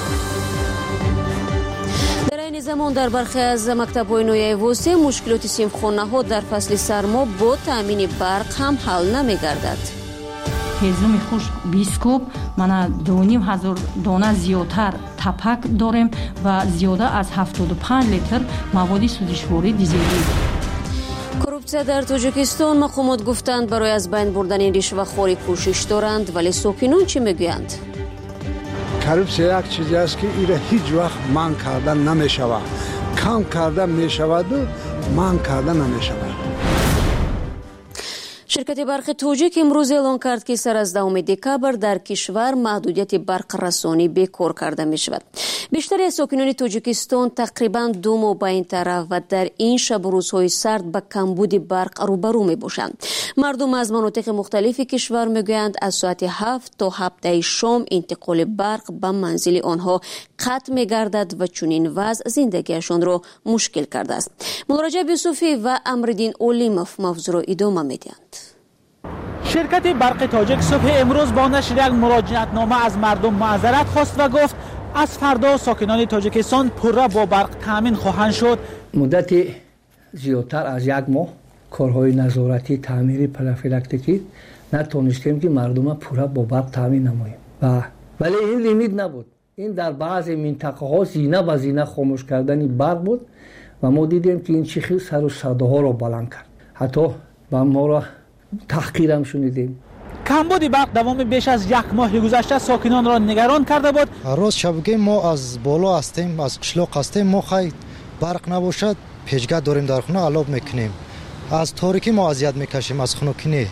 در این زمان در برخی از مکتب‌های نویای وسیع مشکلات صنفخانه‌ها در فصل سرما با تامین برق هم حل نمی‌گردد. ҳезуми хушк бискоб мана 2500 дона зиёдтар тапак дорем ва зиёда аз 75 литр маводи сӯзишворӣ дизелӣ. коррупсия дар тоҷикистон мақомот гуфтанд барои аз байн бурдани ришвахорӣ кӯшиш доранд, вале сокинон чӣ мегӯянд? коррупсия як чизе аст ки ира ҳеҷ вақт манъ карда намешавад. кам карда мешаваду манъ карда намешавад. شرکت برق تاجیک امروز اعلام کرد که سر از 10 دکبر در کشور محدودیت برق رسانی بیکار کرده می شود. بیشتر از ساکنان تاجیکستان تقریباً 2 ماه به این طرف و در این شب و روزهای سرد به کمبود برق روبرو می باشند. مردم از مناطق مختلف کشور می گویند از ساعت 7 تا 7 شام انتقال برق به منزل آنها قطع می گردد و چنین وضع زندگیشان را مشکل کرده است. ملارجب یوسفی و امردین اولیموف موضوع را ادامه می دهند. شرکت برق تاجیک صبح امروز با نشر یک مراجعتنامه از مردم معذرت خواست و گفت از فردا ساکنان تاجیکستان پرره با برق تامین خواهند شد. مدت زیادتر از یک ماه کارهای نظارتی تعمیری پروفیلاکتیکی نتونستیم که مردم پرره با برق تامین نماییم ولی این لیمیت نبود. این در بعضی منطقه ها زینه و زینه خاموش کردن برق بود و ما دیدیم که این چیخی سر و صداها را بلند کرد. حتی با ما را تحقیر هم شنیدیم. کمبود برق دوام بیش از یک ماه گذشته ساکنان را نگران کرده بود. روز شبگی ما از بالا هستیم، از قشلاق هستیم، ما خیلی برق نباشد پیشگاه داریم در خونه علاب میکنیم. از تاریکی ما اذیت میکشیم، از خنوکی نه.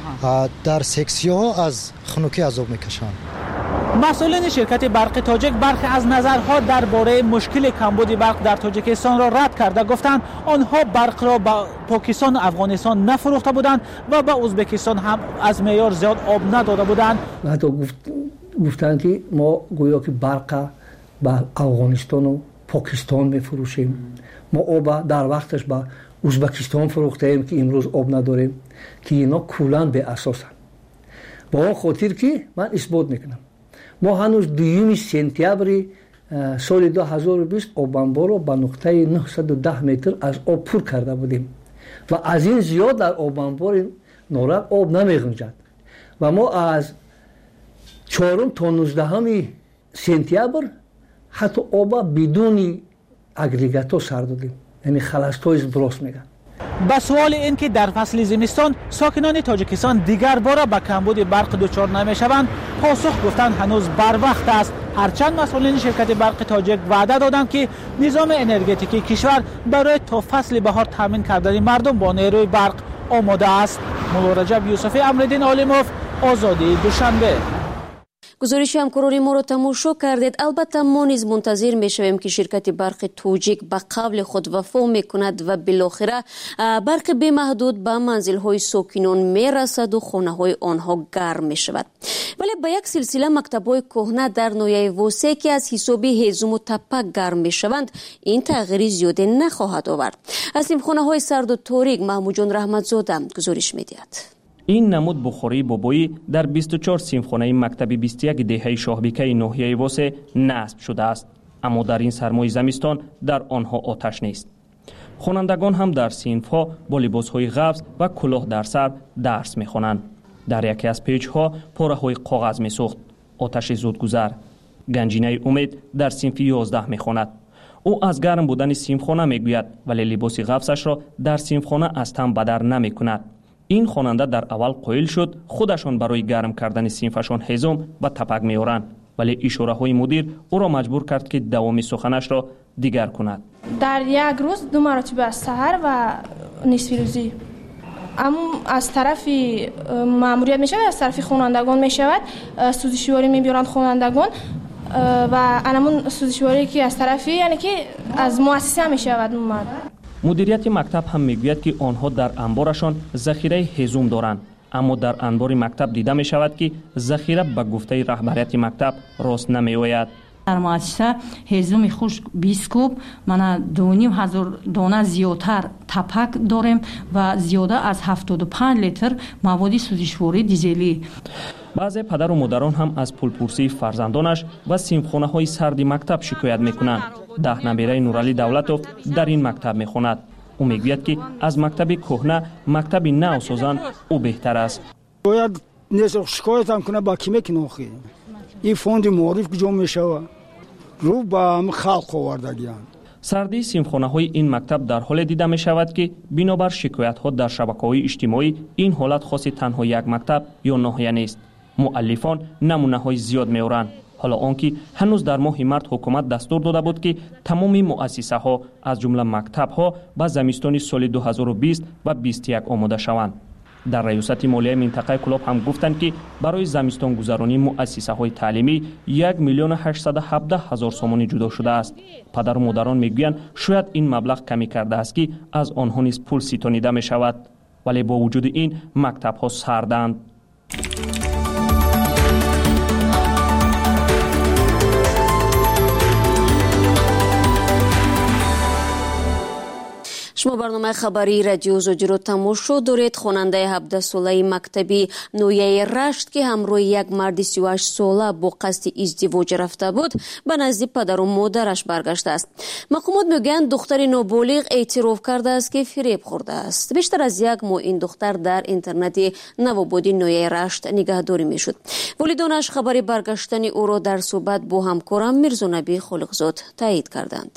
در سکسیه ها از خنوکی عذاب میکشند. مسئولین شرکت برق تاجیک برخی از نظرها درباره مشکل کمبود برق در تاجیکستان را رد کرده. گفتند آنها برق را به پاکستان و افغانستان نفروخته بودند و به ازبکستان هم از معیار زیاد آب نداده بودند. حتی گفتند که ما گویا که برق به افغانستان و پاکستان میفروشیم. ما آب در وقتش به ازبکستان فروخته ایم که امروز آب نداریم که اینا کولن به اساسن. با اون خاطر که من اثبات میکنم ما هنوز 2 سپتامبر سال 2020 آبانبار را به نقطه 910 متر از آب پر کرده بودیم و از این زیاد در آبانبار نورق آب نمی‌گنجد و ما از 4 تا 19 سپتامبر حتی آب بدون اگریگاتور سر دادیم، یعنی خلاص‌های درست میگن. با سوال این که در فصل زمستان ساکنان تاجیکستان دیگر بار به کمبود برق دچار نمیشوند، پاسخ گفتند هنوز بر وقت است. هرچند مسئولین شرکت برق تاجیک وعده دادند که نظام انرژتیکی کشور برای تا فصل بهار تامین کردن مردم با نیروی برق آماده است. ملارجب یوسفی، امردین اولیموف، آزادی دوشنبه. گزارش همکاران ما را تماشا کردید. البته ما نیز منتظر میشویم که شرکت برق تاجیک به قول خود وفا میکند و بالاخره برق بی محدود به منزل های ساکنان میرسد و خانه های آنها گرم میشود. ولی با یک سلسله مکتب های کهنه در نویای وسیع که از حساب هیزم و تپک گرم میشوند، این تغییری زیاده نخواهد آورد. از صنفخانه های سرد و تاریک محمود جان رحمتزاده گزارش میدهد. این نمود بخاری بابایی در 24 صنفخانه مکتب 21 دهه شاهبیکه ناحیه واسه نصب شده است، اما در این سرمای زمستان در آنها آتش نیست. خوانندگان هم در صنف‌ها با لباس‌های قفس و کلاه در سر درس می‌خوانند. در یکی از پیچ‌ها پاره‌های کاغذ می‌سوخت. آتش زودگذر گنجینه امید در صنف 11 می‌خواند. او از گرم بودن صنفخانه میگوید، ولی لباس قفسش را در صنفخانه از تن بدر نمی‌کند. این خواننده در اول قائل شد خودشان برای گرم کردن صنفشان هیزم و تپک می‌آورند، ولی اشاره‌های مدیر او را مجبور کرد که دوام سخنش را دیگر کند. در یک روز 2 مرتبه از سحر و نصف روزی، اما از طرف ماموریت می شود، از طرف خوانندگان می شود، سوزشواری می بیارند خوانندگان و همون سوزشواری که از طرفی یعنی که از مؤسسه می شود. مدیریت مکتب هم میگوید که آنها در انبارشان ذخیره هیزم دارند، اما در انبار مکتب دیده می شود که ذخیره به گفته رهبریت مکتب راست نمی آید. در مؤسسه هیزم خشک 20 کوب، مانا 2500 دانه زیادتر تپک داریم و زیاده از 75 لیتر مواد سوزشواری دیزلی. بعضی پدر و مادران هم از پولپرسی فرزندانش و صنفخانه‌های سرد مکتب شکایت میکنند. 10 نبیره نورعلی دولتوف در این مکتب میخواند. او میگوید که از مکتب کهنه مکتب نو سازند او بهتر است. باید نیست شکایت هم کنه با کیمه که نخی این فوند معارف کجا میشوه رو با هم خلق آوردگیان. سردی صنفخانه‌های این مکتب در حال دیده می شود که بنابر شکایت‌ها در شبکه‌های اجتماعی این حالت خاص تنها یک مکتب یا ناحیه نیست. مؤلفان نمونه‌های زیاد می‌آورند. حالا آنکه هنوز در ماه مارس حکومت دستور داده بود که تمامی مؤسسه‌ها از جمله مکتب‌ها به زمستان سال 2020 و 2021 آماده شوند. در ریاست مالیه منطقه کلاب هم گفتند که برای زمستان گذرانی مؤسسه‌های تعلیمی 1,817,000 سومانی جدا شده است. پدر و مادران میگویند شاید این مبلغ کمی کرده است که از آنها نیز پول ستانیده می شود، ولی با وجود این مکتب‌ها سردند. شما برنامه خبری رادیو زوجی رو تماشا دارید. خواننده 17 ساله مکتبی نویه رشت که همراه یک مرد 38 ساله با قصد ازدواج رفته بود به نزد پدر و مادرش برگشته است. مقامات میگویند دختر نابالغ اعتراف کرده است که فریب خورده است. بیشتر از یک ماه این دختر در اینترنت نوآبادی نویه رشت نگهداری میشد. والدانش خبر برگشتن او را در صحبت با همکارم میرزا نبی خالقزاد تایید کردند.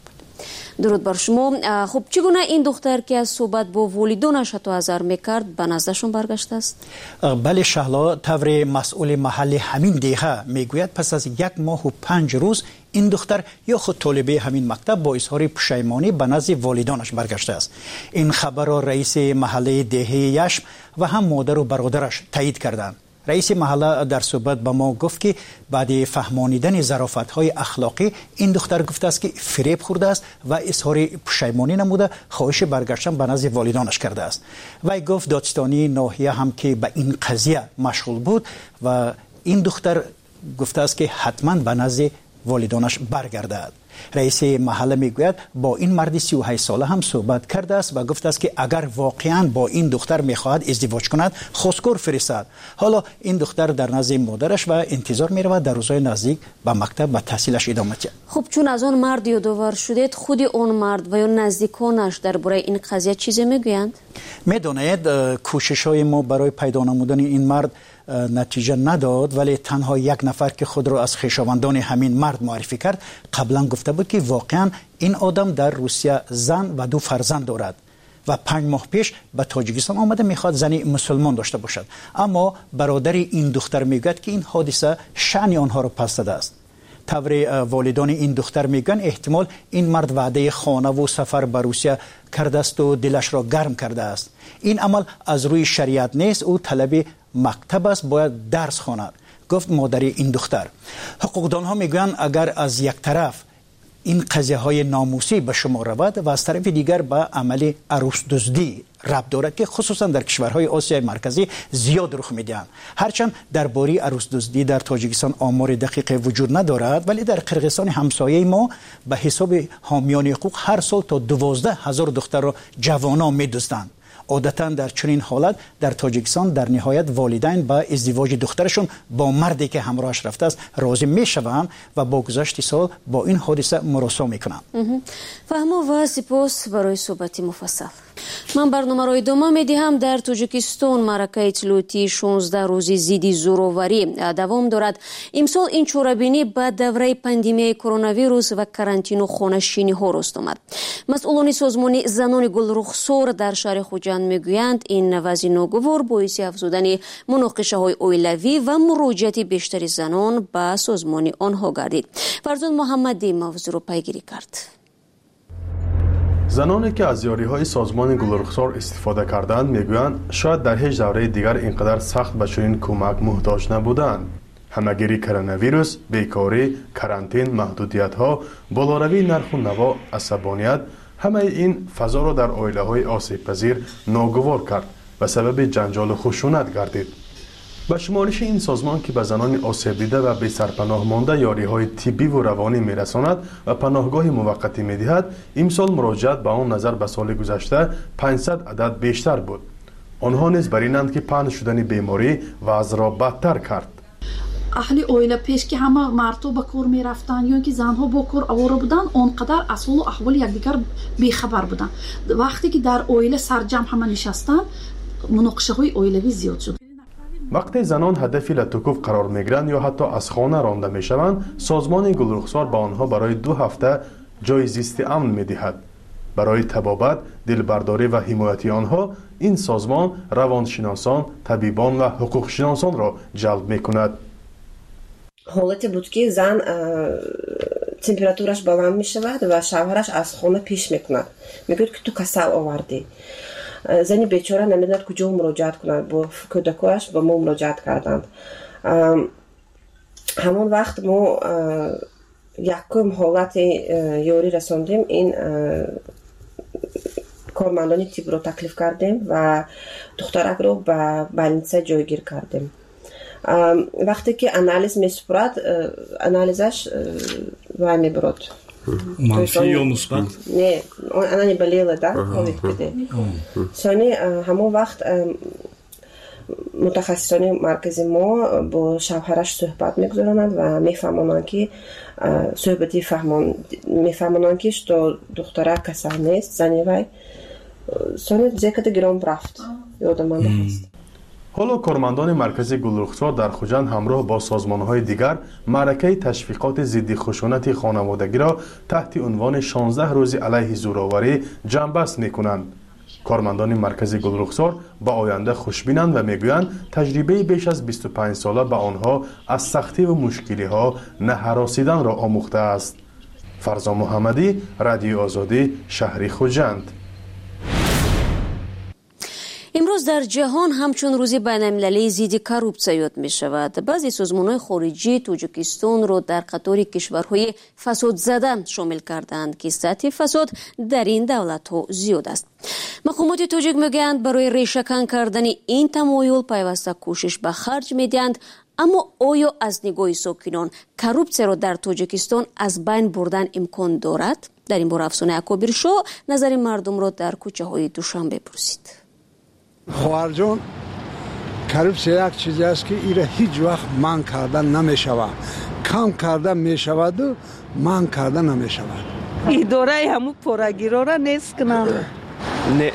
درود بر شما. خب چگونه این دختر که از صحبت با والدانش حتی حذر میکرد به نزدشون برگشته است؟ بله شهلا، طور مسئول محل همین دهه میگوید پس از 1 ماه و 5 روز این دختر یا خود طالبه همین مکتب با اظهار پشیمانی به نزد والدانش برگشته است. این خبر را رئیس محله دهه یشم و هم مادر و برادرش تایید کردند. رئیس محله در صحبت به ما گفت که بعد فهمانیدن ظرافت‌های اخلاقی این دختر گفته است که فریب خورده است و اظهار پشیمانی نموده خواهش برگشتن به نزد والدانش کرده است. وی گفت دادستانی ناحیه هم که به این قضیه مشغول بود و این دختر گفته است که حتما به نزد والدانش برگردد. رئیس محله میگوید با این مرد 38 ساله هم صحبت کرده است و گفته است که اگر واقعا با این دختر میخواهد ازدواج کند خواستگار فرستد. حالا این دختر در نزد مادرش و انتظار میرود در روزهای نزدیک به مکتب و تحصیلش ادامه دهد. خب چون از آن مرد یادآور شدید، خود آن مرد و یا نزدیکانش درباره این قضیه چیزی میگویند؟ میدانید کوشش‌های ما برای پیدا نمودن این مرد نتیجه نداد، ولی تنها یک نفر که خود را از خویشاوندان همین مرد معرفی کرد قبلا گفته بود که واقعا این آدم در روسیه زن و 2 فرزند دارد و 5 ماه پیش به تاجیکستان آمده میخواد زنی مسلمان داشته باشد. اما برادر این دختر میگوید که این حادثه شأن آنها را پس داده است. طور والدان این دختر میگن احتمال این مرد وعده خانه و سفر به روسیه کرده است و دلش را گرم کرده است. این عمل از روی شریعت نیست، او طلب مکتب است، باید درس خواند، گفت مادر این دختر. حقوقدان ها میگن اگر از یک طرف این قضیه های ناموسی به شما رود و از طرف دیگر به عمل عروس دزدی ربط دارد که خصوصا در کشورهای آسیای مرکزی زیاد رخ میدهند. هرچند درباره عروس دزدی در تاجیکستان آمار دقیق وجود ندارد، ولی در قرقیزستان همسایه ما به حساب حامیان حقوق هر سال تا 12,000 دختر را جوانان میدزدند. عادتا در چنین حالت در تاجیکستان در نهایت والدین با ازدواج دخترشون با مردی که همراهش رفته است راضی میشوند و با گذشت سال با این حادثه مراسم میکنند. فهمو و سپاس برای صحبت مفصل. من برنامه را ادامه میدهم. در تاجیکستان معرکه اطلاعاتی 16 روزی ضد زورآوری دوام دارد. امسال این چاره‌بینی به دوره پاندمی کرونا ویروس و карантин و خانه‌نشینی ها راست آمد. مسئولان سازمان زنان گلرخسار در شهر خوجند میگویند این وضع ناگوار باعث افزودن مناقشه های اویلوی و مراجعت بیشتر زنان به سازمان آنها گردید. فرزان محمدی موضوع را پیگیری کرد. زنانی که از یاری‌های سازمان گلرخسار استفاده کردند میگویند شاید در هیچ دوره دیگر اینقدر سخت به چنین کمک محتاج نبودند. همهگیری کرونا ویروس، بیکاری، карантин، محدودیت‌ها، بالاروی نرخ و نوا، عصبانیت، همه این فضا را در عائله‌های آسیب‌پذیر ناگوار کرد و سبب جنجال و خشونت گردید. به شمارش این سازمان که به زنان آسیب دیده و بی سرپناه مانده یاری‌های طبی و روانی می‌رساند و پناهگاه موقتی می‌دهد، امسال مراجعت به آن نظر به سال گذشته 500 عدد بیشتر بود. آنها نیز بر اینند که پهن شدن بیماری وضع را بدتر کرد. اهل اویله پیش که همه مردها به کار می رفتن یا اینکه زنها با کار آواره بودن آنقدر اصل و احوال یکدیگر بیخبر بودن. وقتی که در اویله سرجم همه نشستن مناقشه های اویلوی زیاد شد. وقتی زنان هدفی لطکوف قرار میگیرند یا حتی از خانه رانده میشوند، سازمان گلرخسار به آنها برای 2 هفته جای زیست امن میدهد. برای تبابت، دلبرداری و حمایت آنها این سازمان روانشناسان، طبیبان و حقوق شناسان را جلب میکند. حالتی بود که زن تمپراتورش بلند می شود و شوهرش از خانه پیش میکند، میگوید که تو کسل آوردی. زنی بیچاره نمیداند کجا مراجعت کند. با کودکایش به ما مراجعت کردند. همون وقت ما یکم حالت یاری رساندیم. این کارمندان تیب رو تکلیف کردیم و دخترک رو به بلنسه جایگیر کردیم. وقتی که انالیز می سپرد، انالیزش وای می برد منفی یا مثبت؟ نه، انانی بلیله ده کووید بده. سانی همون وقت متخصصان مرکز ما با شوهرش صحبت میگذارند و میفهمانند که صحبتی میفهمانند که دختره کسل نیست، زنی وای سانی زیکت گرام رفت یادمانده هست. حالا کارمندان مرکز گلرخسار در خوجند همراه با سازمان‌های دیگر معرکه تشویقات ضد خشونت خانوادگی را تحت عنوان 16 روز علیه زورآوری جنبست می‌کنند. کارمندان مرکز گلرخسار با آینده خوشبینند و میگویند تجربه بیش از 25 ساله به آنها از سختی و مشکلی‌ها نهراسیدن را آموخته است. فرزان محمدی، رادیو آزادی، شهر خوجند. امروز در جهان همچون روزی بین‌المللی ضد کروپسیا یاد می شود. بعضی سازمان‌های خارجی تاجیکستان را در قطار کشورهای فساد زده شامل کردند که سطح فساد در این دولت‌ها زیاد است. مقامات تاجیک میگویند برای ریشه‌کن کردن این تمایل پیوسته کوشش به خرج می‌دهند. اما آیا از نگاه ساکنان کروپسیا را در تاجیکستان از بین بردن امکان دارد؟ در این باره افسانه اکابر شو نظر مردم را در کوچه‌های دوشنبه پرسید. خواهر جان، کروپسیا یک چیزی است که ایره هیچ وقت من کردن نمی شود. کم کردن می شود و من کردن نمی شود. اداره همون پراگیرا را نیست کنم. نه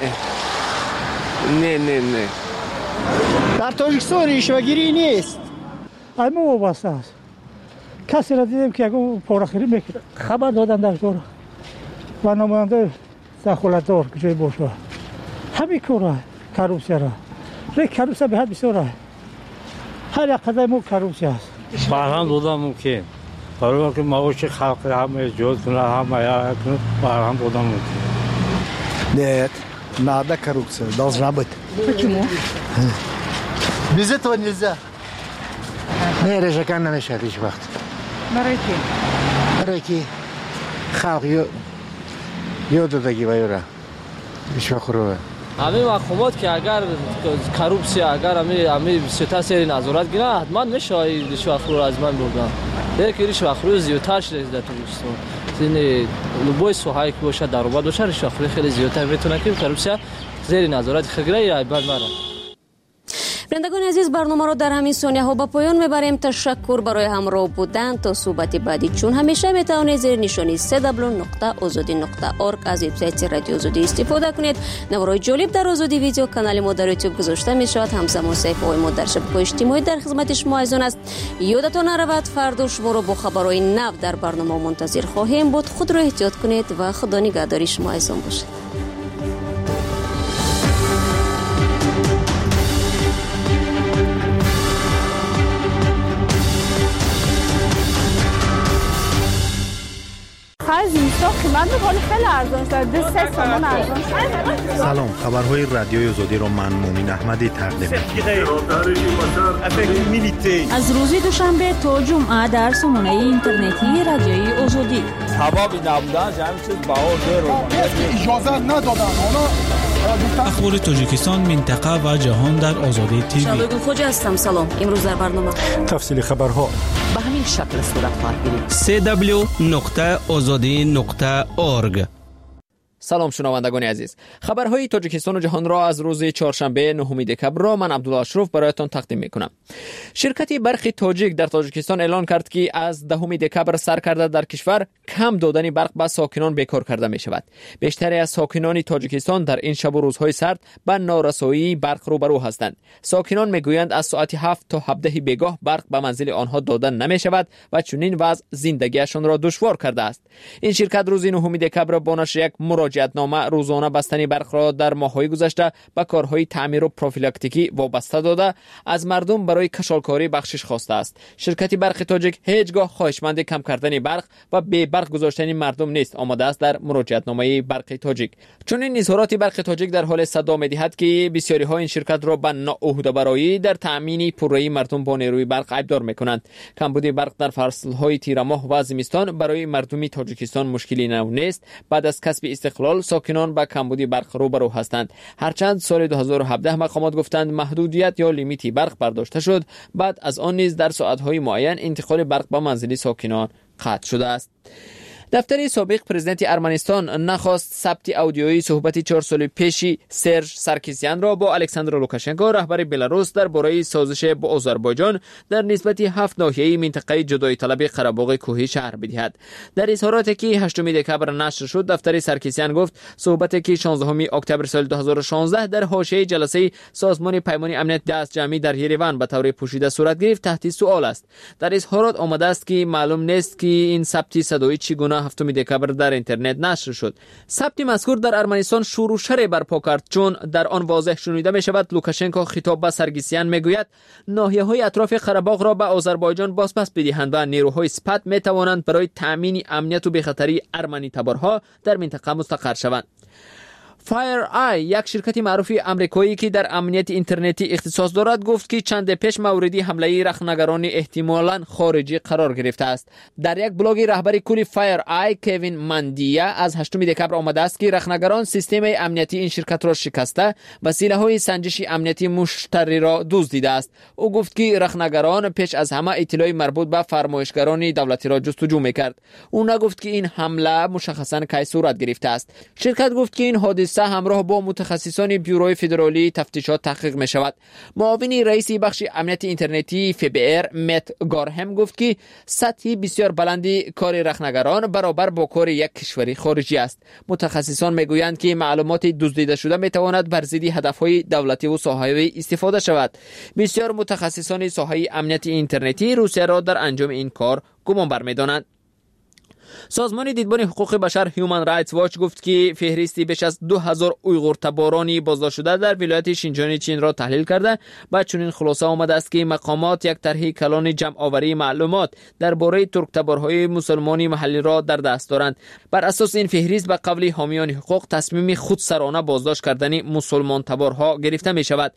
در تاجیکستان ریشوه‌گیری نیست. اما وابسته است. کسی را دیدیم که اگه پراگیری میکنه خبر دادن در دور و نماینده دخالتدار که جای باشه همین کاره کروپسیا را کروپسیا به حد بسیار هر یک قدم کروپسیا است. برهم دادم ممکن برای که معاش خلق همه ایجاد کنه همه یک برهم دادم ممکن. نه کروپسیا должна быть. Почему? Без этого нельзя. نه ریشه‌کن نمیشه هیچ وقت. برای که خلق یاددگی ویرا هیچ وقت خوبه. همه مقامات که اگر کروپسیا اگر همه سیاست سری نظارت گیره حتما میشه ریشوخرو از من بردن. دیگه ریشوخرو زیادتر شده در تاجیکستان. این لبای سوهایی که باشه در آباد باشه ریشوخرو خیلی زیادتر میتونه که کروپسیا زیر نظارت خگره رایبر مرا. بینندگان عزیز، برنامه را در همین ثانیه ها به پایان میبریم. تشکر برای همراه بودن. تا صحبت بعدی چون همیشه میتوانید زیر نشانی www.azadi.org از وبسایت رادیو آزادی استفاده کنید. نوارهای جالب در آزادی ویدیو کانال ما در یوتیوب گذاشته می شود. همزمان صفحه های ما در شبکه‌های اجتماعی در خدمت شما ایزان است. یادتان نرود فردا شما را با خبرهای نو در برنامه منتظر خواهیم بود. خود را احتیاط کنید و خدا نگهداری شما ایزان باشد. سلام، خبرهای رادیوی آزادی را من مومن احمدی تقدیم می‌کنم. از روز دوشنبه تا جمعه در سامانه اینترنتی رادیوی آزادی. سبب نبودن همین چیز اجازه ندادن. اخبار تاجیکستان، منطقه و جهان در آزادی تیوی. شادو خوجا هستم. سلام. امروز در برنامه تفصیل خبرها به همین شکل صورت خواهد گرفت. www.azadi.org. سلام شنوندگان عزیز، خبرهای تاجیکستان و جهان را از روز چهارشنبه 9 دکبر را من عبدالله اشرف برایتان تقدیم میکنم. شرکت برق تاجیک در تاجیکستان اعلان کرد که از 10 دکبر سر کرده در کشور کم دادن برق به ساکنان بیکار کرده می شود. بیشتری از ساکنان تاجیکستان در این شب و روزهای سرد به نارسایی برق روبرو هستند. ساکنان میگویند از ساعت 7 تا 17 بیگاه برق به منزل آنها دادن نمی شود و چنین وضع زندگیشان را دشوار کرده است. این شرکت روز 9 دکبر با نشر یک مراجعتنامه روزانه بستنی برق را در ماه‌های گذشته به کارهای تعمیر و پروفیلاکتیکی وابسته داده از مردم برای کشالکاری بخشش خواسته است. شرکت برق تاجیک هیچگاه خواهشمند کم کردن برق و به برق گذاشتن مردم نیست آماده است در مراجعتنامه برق تاجیک. چون این اظهارات برق تاجیک در حال صدا می‌دهد که بسیاری ها این شرکت را به ناعهده‌برایی در تأمین پررویی مردم با نیروی برق ایبدار می‌کنند. کمبود برق در فصل‌های تیر ماه و زمستان برای مردم تاجیکستان مشکلی نو نیست. بعد از کسب استقلال ساکنان با کمبود برق روبرو هستند. هرچند سال 2017 مقامات گفتند محدودیت یا لیمیتی برق برداشته شد، بعد از آن نیز در ساعت‌های معین انتقال برق به منزل ساکنان قطع شده است. دفتر سابق پرزیدنت ارمنستان نخواست ثبت اودیویی صحبت 4 سال پیشی سرژ سارکیسیان را با الکساندر لوکاشنکو رهبر بلاروس درباره سازش با آذربایجان در نسبت 7 ناحیه منطقه جدایی طلب قره‌باغ کوهی شهر بدهد. در اظهاراتی که 8 دکبر نشر شد، دفتر سارکیسیان گفت صحبتی که 16 اکتبر سال 2016 در حاشیه جلسه سازمان پیمان امنیت دست جمعی در یریوان به طور پوشیده صورت گرفت تحت سوال است. در اظهارات آمده است که معلوم نیست که این ثبت صدایی چگونه 7 دکبر در اینترنت نشر شد. ثبت مذکور در ارمنستان شور و شر برپا کرد، چون در آن واضح شنیده می شود لوکاشنکو خطاب به سارکیسیان میگوید ناحیه‌های اطراف قره‌باغ را به آذربایجان بازپس بدهند و نیروهای سپت می توانند برای تامین امنیت و بی‌خطری ارمنی تبارها در منطقه مستقر شوند. فایر آی، یک شرکت معروف آمریکایی که در امنیت اینترنتی اختصاص دارد، گفت که چند پیش موردی حمله رخنگران احتمالاً خارجی قرار گرفته است. در یک بلاگ رهبر کل فایر آی کوین ماندیا از 8 دکبر آمده است که رخنگران سیستم امنیتی این شرکت را شکسته وسیله‌های سنجش امنیتی مشتری را دزدیده است. او گفت که رخنگران پیش از همه اطلاع مربوط به فرمایشگران دولتی را جستجو می‌کرد. او نگفت که این حمله مشخصاً کی صورت گرفته است. شرکت گفت که این حادثه همراه با متخصصان بیوروی فدرالی تفتیشات تحقیق می شود. معاون رئیس بخش امنیت اینترنتی FBI مت گارهم گفت که سطح بسیار بلندی کار رخنگران برابر با کار یک کشور خارجی است. متخصصان می گویند که معلومات دزدیده شده می تواند بر ضد هدفهای دولتی و صحافی استفاده شود. بسیار متخصصان ساحه امنیت اینترنتی روسیه را در انجام این کار گمان برمی‌دارند. سازمان دیدبان حقوق بشر هیومن رایتس واچ گفت که فهرستی بیش از 2000 اویغور تبارانی بازداشت شده در ولایت شینجیان چین را تحلیل کرده و چنین خلاصه آمده است که مقامات یک طرح کلان جمع آوری معلومات درباره ترک تبارهای مسلمانی محلی را در دست دارند. بر اساس این فهرست به قول حامیان حقوق تصمیم خودسرانه بازداشت کردن مسلمان تبارها گرفته می شود.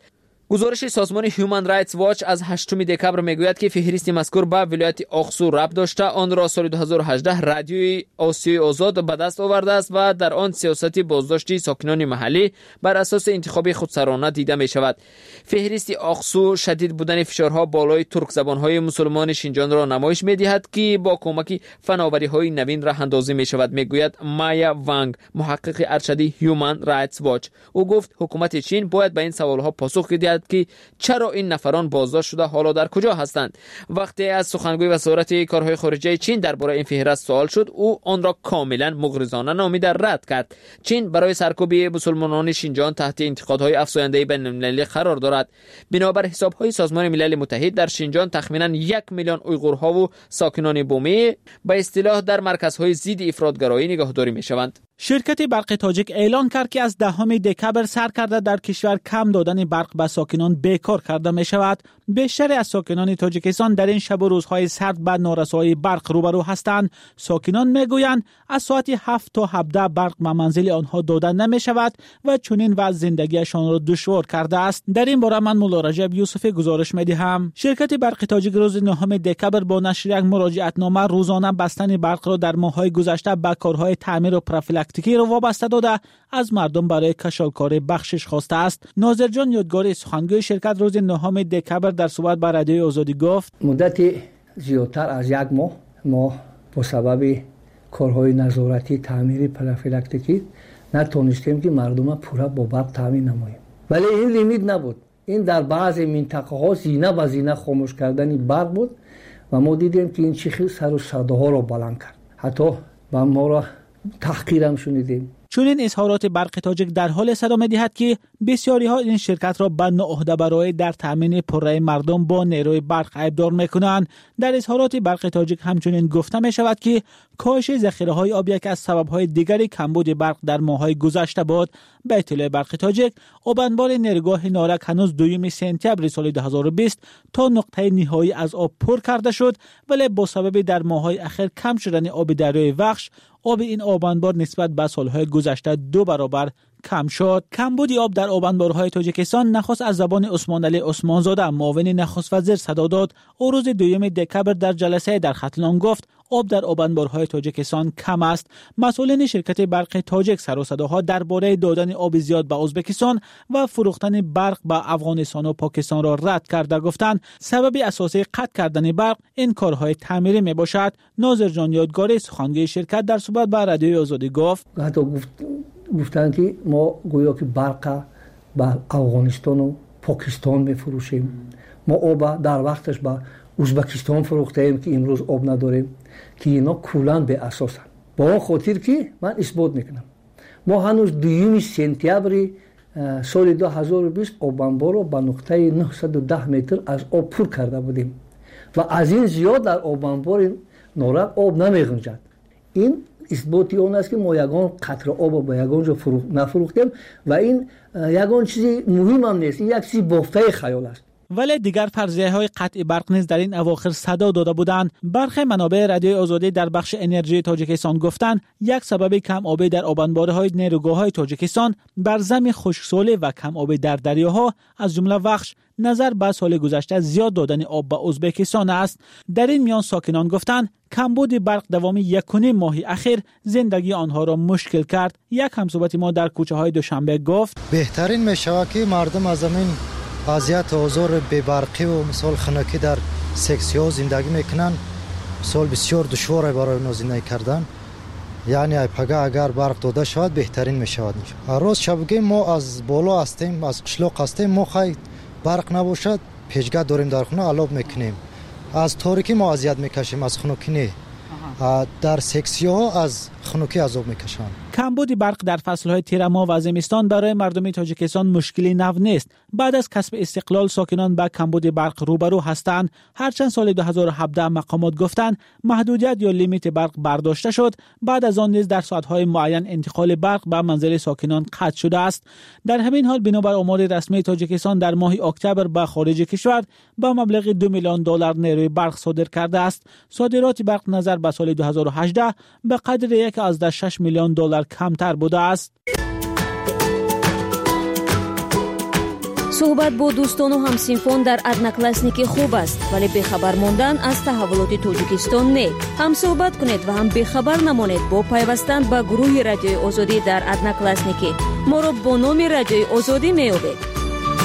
گزارش سازمان هیومن رایتس واچ از 8 دکبر میگوید که فهرست مذکور به ولایت آقسو ربط داشته. آن را سال 2018 رادیوی آسیای آزاد به دست آورده است و در آن سیاست بازداشتی ساکنان محلی بر اساس انتخاب خودسرانه دیده می شود. فهرست آقسو شدید بودن فشارها بالای ترک زبانهای مسلمان شینجان را نمایش می دهد که با کمک فناوری های نوین راه اندازی می شود، میگوید مایا وانگ، محقق ارشدی هیومن رایتس واچ. او گفت حکومت چین باید به این سوالها پاسخ دهد که چرا این نفران بازداشت شده، حالا در کجا هستند. وقتی از سخنگوی وزارت کارهای خارجه چین درباره این فهرست سوال شد، او آن را کاملا مغرضانه نامیده رد کرد. چین برای سرکوب مسلمانان شینجان تحت انتقادهای افزاینده بین‌المللی قرار دارد. بنابر حسابهای سازمان ملل متحد در شینجان تخمیناً 1 میلیون اویغورها و ساکنان بومی به اصطلاح در مرکزهای ضد افراطگرایی نگهداری میشوند. شرکت برق تاجیک اعلان کرد که از 10 دکبر سر کرده در کشور کم دادن برق به ساکنان بیکار کرده می شود. بیشتر از ساکنان تاجیکستان در این شب و روزهای سرد به نارسایی برق روبرو هستند. ساکنان می گویند از ساعت 7 تا 17 برق به منزل آنها داده نمی شود و چنین وضع زندگیشان را دشوار کرده است. در این باره من مولا رجب یوسفی گزارش می دهم. شرکت برق تاجیک روز 9 دکبر با نشر یک مراجعتنامه روزانه بستن برق را در ماه‌های گذشته به کارهای تعمیر و پروفیلاکتیکی را وابسته داده از مردم برای کشالکاری بخشش خواسته است. ناظر جان یادگاری، سخنگوی شرکت، روز 9 دکبر در صحبت با رادیوی آزادی گفت مدت زیادتر از 1 ماه ما با سبب کارهای نظارتی تعمیری پروفیلاکتیکی نتونستیم که مردم پورا با برق تامین نماییم. ولی این لیمیت نبود. این در بعضی منطقه ها زینه و زینه خاموش کردن برق بود و ما دیدیم که این چیخی سر و صداها را بلند کرد. حتی با ما را تحقیرم شنیدیم. چون این اظهارات برق تاجیک در حال صدا می‌دهد که بسیاری ها این شرکت را به ناعهده برای در تامین پررأی مردم با نیروی برق عیبدار می‌کنند. در اظهارات برق تاجیک همچنین گفته می‌شود که کاهش ذخیره‌های آب یک از سبب‌های دیگری کمبود برق در ماه‌های گذشته بود. به اطلاع برق تاجیک، آب انبار نیروگاه نارک هنوز 2 سپتامبر سال 2020 تا نقطه نهایی از آب پر کرده شد، ولی با سبب در ماه‌های اخیر کم شدن آب دریای وخش، آب این آب انبار نسبت به سال‌های گذشته 2 برابر کم شد. کمبود آب در آب انبارهای تاجیکستان نخست از زبان عثمان علی عثمانزاده، معاون نخست وزیر صدا داد. او روز 2 دکبر در جلسه در ختلان گفت آب در آب انبارهای تاجیکستان کم است. مسئولین شرکت برق تاجیک سر و صداها درباره دادن آب زیاد به ازبکستان و فروختن برق به افغانستان و پاکستان را رد کرده، گفتند سبب اساسی قطع کردن برق این کارهای تعمیری می باشد. ناظر جان یادگاری، سخنگوی شرکت، در صحبت با رادیوی آزادی گفت گفتند که ما گویا که برق به افغانستان و پاکستان میفروشیم. ما آب در وقتش به ازبکستان فروختیم که امروز آب نداریم، که اینا کولن به اساسن. با اون خاطر که من اثبات میکنم ما هنوز 2 سپتامبر سال 2020 آب انبار رو به نقطه 910 متر از آب پر کرده بودیم و از این زیاد در آب انبار نارک آب نمیگنجد. این اثباتی اون است که ما یگان قطره آب با یگان جا نفروختیم و این یگان چیزی مهم هم نیست، این یک چیزی بافته خیال است. ولی دیگر فرضیه‌های قطع برق نیز در این اواخر صدا داده بودند. برخی منابع رادیوی آزادی در بخش انرژی تاجیکستان گفتند یک سبب کم آبی در آب انبارهای نیروگاه‌های تاجیکستان بر زمین خشکسالی و کم آبی در دریاها از جمله وخش نظر به سال گذشته زیاد دادن آب به ازبکستان است. در این میان ساکنان گفتند کمبود برق دوامی 1.5 ماه اخیر زندگی آنها را مشکل کرد. یک همصحبت ما در کوچه‌های دوشنبه گفت بهترین میشود که مردم از زمین اذیت و آزار بی‌برقی و مثال خنکی در سکسی‌ها زندگی میکنن. مثال بسیار دشواره برای اونها زندگی کردن. یعنی پگاه اگر برق داده شود بهترین میشود. هر روز شبگی ما از بالا هستیم، از قشلاق هستیم، ما خیلی برق نباشد پیشگاه داریم در خونه علاب میکنیم. از تاریکی ما اذیت میکشیم، از خنکی نه. در سکسی‌ها از خنکی عذاب میکشند. کمبود برق در فصل‌های تیر ماه و زمستان برای مردم تاجیکستان مشکلی نو نیست. بعد از کسب استقلال ساکنان با کمبود برق روبرو هستند. هرچند سال 2017 مقامات گفتند محدودیت یا لیمیت برق برداشته شد، بعد از آن نیز در ساعت‌های معین انتقال برق به منزل ساکنان قطع شده است. در همین حال بنابر آمار رسمی تاجیکستان در ماه اکتبر به خارج کشور با مبلغ $2 میلیون نیروی برق صادر کرده است. صادرات برق نظر به سال 2018 به قدر 1.6 میلیون دلار کمتر بوده است. صحبت با دوستان و همسینفان در ادناکلاسنیک خوب است، ولی بخبر ماندن از تحولات تاجیکستان نه. هم صحبت کنید و هم بخبر نمانید با پیوستن به گروه رادیوی آزادی در ادناکلاسنیک. ما را با نام رادیوی آزادی می‌یابید.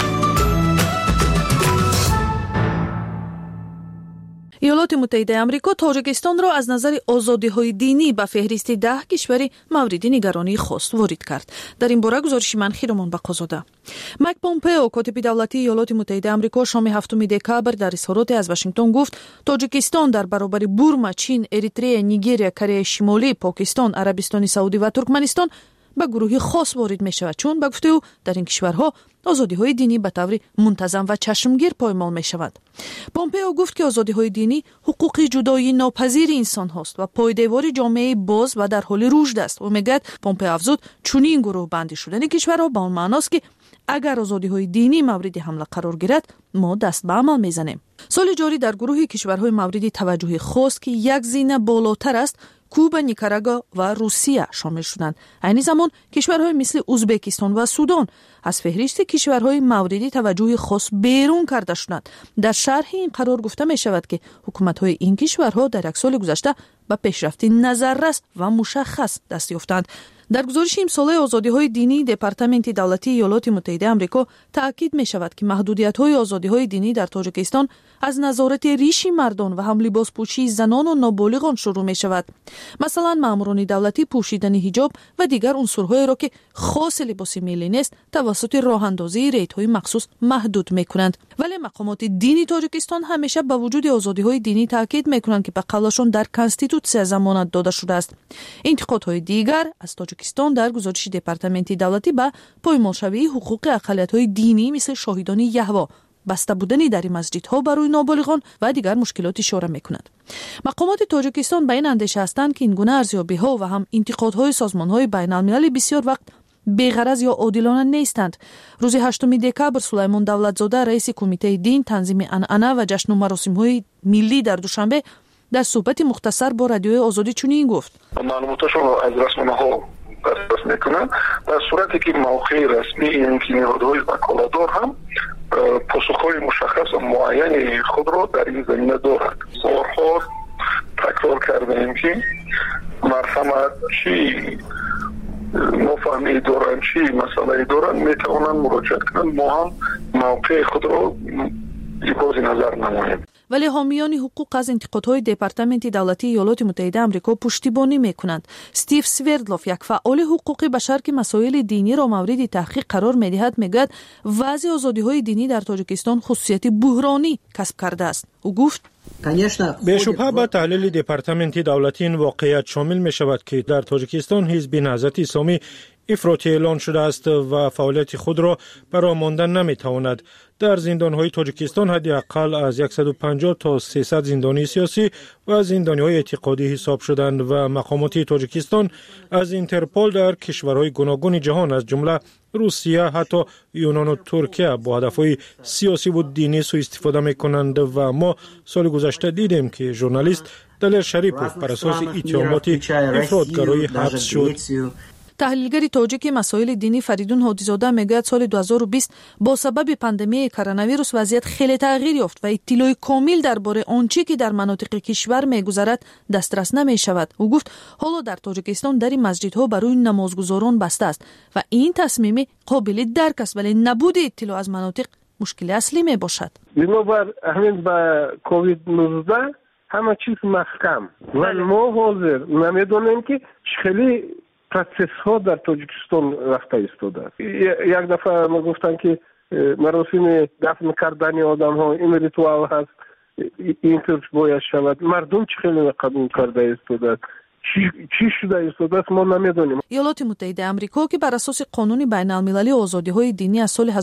ایالات متحده آمریکا تاجیکستان را از نظر آزادی‌های دینی به فهرست 10 کشور مورد نگرانی خاص وارد کرد. در این باره گزارش منخیرمان بقازاده. مایک پومپئو کاتب دولتی ایالات متحده آمریکا شام 7 دکبر در اظهارات از واشنگتن گفت تاجیکستان در برابر بورما، چین، اریتره، نیگریا، کره شمالی، پاکستان، عربستان سعودی و ترکمنستان به گروهی خاص وارد می شود، چون به گفته او در این کشورها آزادی‌های دینی به طور منتظم و چشمگیر پایمال می شود. پومپئو گفت که آزادی‌های دینی حقوق جدایی ناپذیر انسان هاست و پایدار جامعه باز و در حال رشد است. و میگوید پومپئو افزود چنین گروه بندی شدن کشورها به آن معناست که اگر آزادی‌های دینی مورد حمله قرار گیرد ما دست به عمل می‌زنیم. سال جاری در گروه کشورهای مورد توجه خاص که یک زینه بالاتر است کوبا، نیکاراگوا و روسیه شامل شدند. این زمان کشورهای مثل ازبکستان و سودان از فهرست کشورهای مورد توجه خاص بیرون کرده شدند. در شرح این قرار گفته می شود که حکومت‌های این کشورها در یک سال گذشته به پیشرفت نظررس و مشخص دست یافتند. در گزارش امساله آزادی‌های دینی دپارتمنت دولتی ایالات متحده آمریکا تاکید می شود که محدودیت‌های آزادی‌های دینی در تاجیکستان از نظارت ریشی مردان و هم لباسپوشی زنان و نابالغان شروع می شود. مثلا ماموران دولتی پوشیدن حجاب و دیگر عنصرهایی را که خاص لباس ملی نیست توسط راه‌اندازی ریت‌های مخصوص محدود می کنند. ولی مقامات دینی تاجیکستان همیشه با وجود آزادی‌های دینی تاکید می کنند که به قولشون در کانستیتوسیه ضمانت داده شده است. انتقادهای دیگر از تاجیکستان در گزارش دپارتمنت دولتی به پایمالشوی حقوق اقلیت‌های دینی مثل شاهدان یهوه، بسته بودن در مسجدها برای نابالغان و دیگر مشکلات اشاره می‌کنند. مقامات تاجیکستان به این اندیشه هستند که این گونه ارزیابی‌ها و هم انتقادهای سازمان‌های بین‌المللی بسیار وقت بی‌غرض یا عادلانه نیستند. روز 8 دکبر سلیمان دولتزاده رئیس کمیته دین، تنظیم عنعنه و جشن و مراسم‌های ملی در دوشنبه در صحبت مختصر با رادیوی آزادی چنین گفت: معلوماتشون رو از رسانه‌ها دریافت میکنن در صورتی که موقع رسمی این که نهادهای وکالتدار هم پاسخهای مشخص و معین خود را در این زمینه دارد. بارها تکرار کردیم که مرحمت چی نفهمی دارن چی مسئله دارن میتوانن مراجعت کنن، ما هم موقع خود را ابراز نظر نماییم. ولی حامیان حقوق از انتقادهای دپارتمنت دولتی ایالات متحده آمریکا پشتیبانی میکنند. استیو سوردلوف، یک فعال حقوق بشر که مسائل دینی را مورد تحقیق قرار میدهد، میگوید وضع آزادی‌های دینی در تاجیکستان خصوصیت بحرانی کسب کرده است. او گفت: بی‌شبهه با تحلیل دپارتمنت دولتی این واقعیت شامل می شود که در تاجیکستان حزب نهضت اسلامی افراطی اعلان شده است و فعالیت خود را برای ماندن نمی تواند. در زندان‌های تاجیکستان حداقل از 150 تا 300 زندانی سیاسی و زندانی‌های اعتقادی حساب شدند و مقامات تاجیکستان از اینترپول در کشورهای گوناگون جهان از جمله روسیه، حتی یونان و ترکیه با هدفهای سیاسی و دینی سوء استفاده می‌کنند و ما سال گذشته دیدیم که ژورنالیست دلیر شریپوف بر اساس اتهامات افراطگرایی حبس شد. تحلیلگر تاجیک مسائل دینی فریدون هادیزاده میگوید سال 2020 با سبب پاندمی کرونا ویروس وضعیت خیلی تغییر یافت و اطلاع کامل درباره آنچه که در مناطق کشور میگذرد دسترس نمیشود. او گفت حالا در تاجیکستان در مسجدها برای نمازگزاران بسته است و این تصمیم قابل درک است، ولی نبود اطلاع از مناطق مشکل اصلی می باشد. بنابر همین با کووید 19 همه چیز محکم و ما حاضر نمیدونیم که خیلی پروسس ها در تاجیکستان رفته ایستاده. یک دفعه ما گفتن که مراسم دفن کردن آدم ها این ریتوال هست، اینطور باید شود. مردم چه خیلی قبول کرده ایستاده، چی شده ایستاده است ما نمیدونیم. ایالات متحده آمریکا که بر اساس قانون بین‌المللی آزادی‌های دینی از سال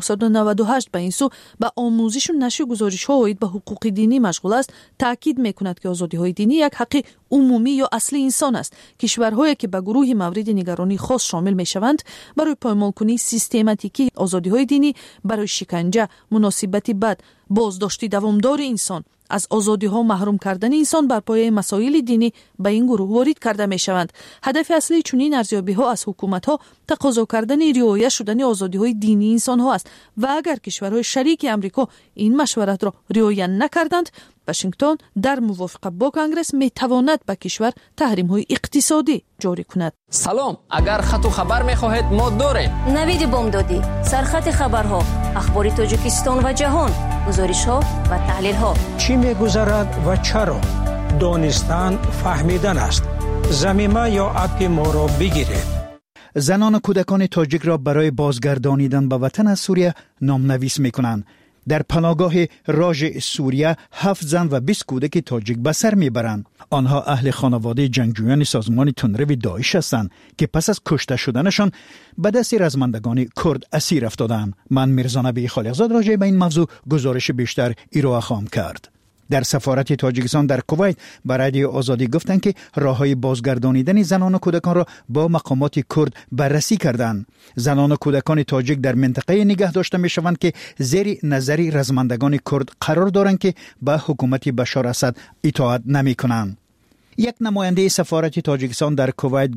1998 به این سو به آموزش و نشر گزارش‌ها اوید به حقوق دینی مشغول است، تاکید می‌کند که آزادی‌های دینی یک حق عمومی یا اصلی انسان است. کشورهایی که به گروه مورد نگرانی خاص شامل می‌شوند برای پایمال کنی سیستماتیکی آزادی‌های دینی، برای شکنجه، مناسبت بد، بازداشت دوامدار انسان، از آزادی‌ها محروم کردن انسان بر پایه مسائل دینی به این گروه وارد کرده می‌شوند. هدف اصلی چنین ارزیابی‌ها از حکومت‌ها تقاضا کردن رعایت شدن آزادی‌های دینی انسان‌ها است و اگر کشورهای شریک امریکا این مشورت را رعایت نکردند، واشنگتن در موافقت با کنگرس میتواند به کشور تحریم‌های اقتصادی جاری کند. سلام، اگر خط و خبر می‌خواهید ما داریم. نوید بامدادی، سرخط خبرها، اخبار تاجیکستان و جهان، گزارش‌ها و تحلیل‌ها. چی می‌گذرد و چرا؟ دانستن فهمیدن است. زمینه یا اپ ما را بگیرید. زنان و کودکان تاجیک را برای بازگردانیدن به وطن از سوریه نامنویس می‌کنند. در پناهگاه راژ سوریه 7 زن و 20 کودک تاجیک به سر میبرند. آنها اهل خانواده جنگجویان سازمان تندرو داعش هستند که پس از کشته شدنشان به دست رزمندگان کرد اسیر افتادند. من میرزا نبی خالقزاد راجع به این موضوع گزارش بیشتر ارائه خواهم کرد. در سفارت تاجیکستان در کویت به رادیو آزادی گفتند که راههای بازگردانیدن زنان و کودکان را با مقامات کرد بررسی کردند. زنان و کودکان تاجیک در منطقه نگه داشته می شوند که زیر نظر رزمندگان کرد قرار دارند که به حکومت بشار اسد اطاعت نمی کنند. یک نماینده سفارت تاجیکستان در کویت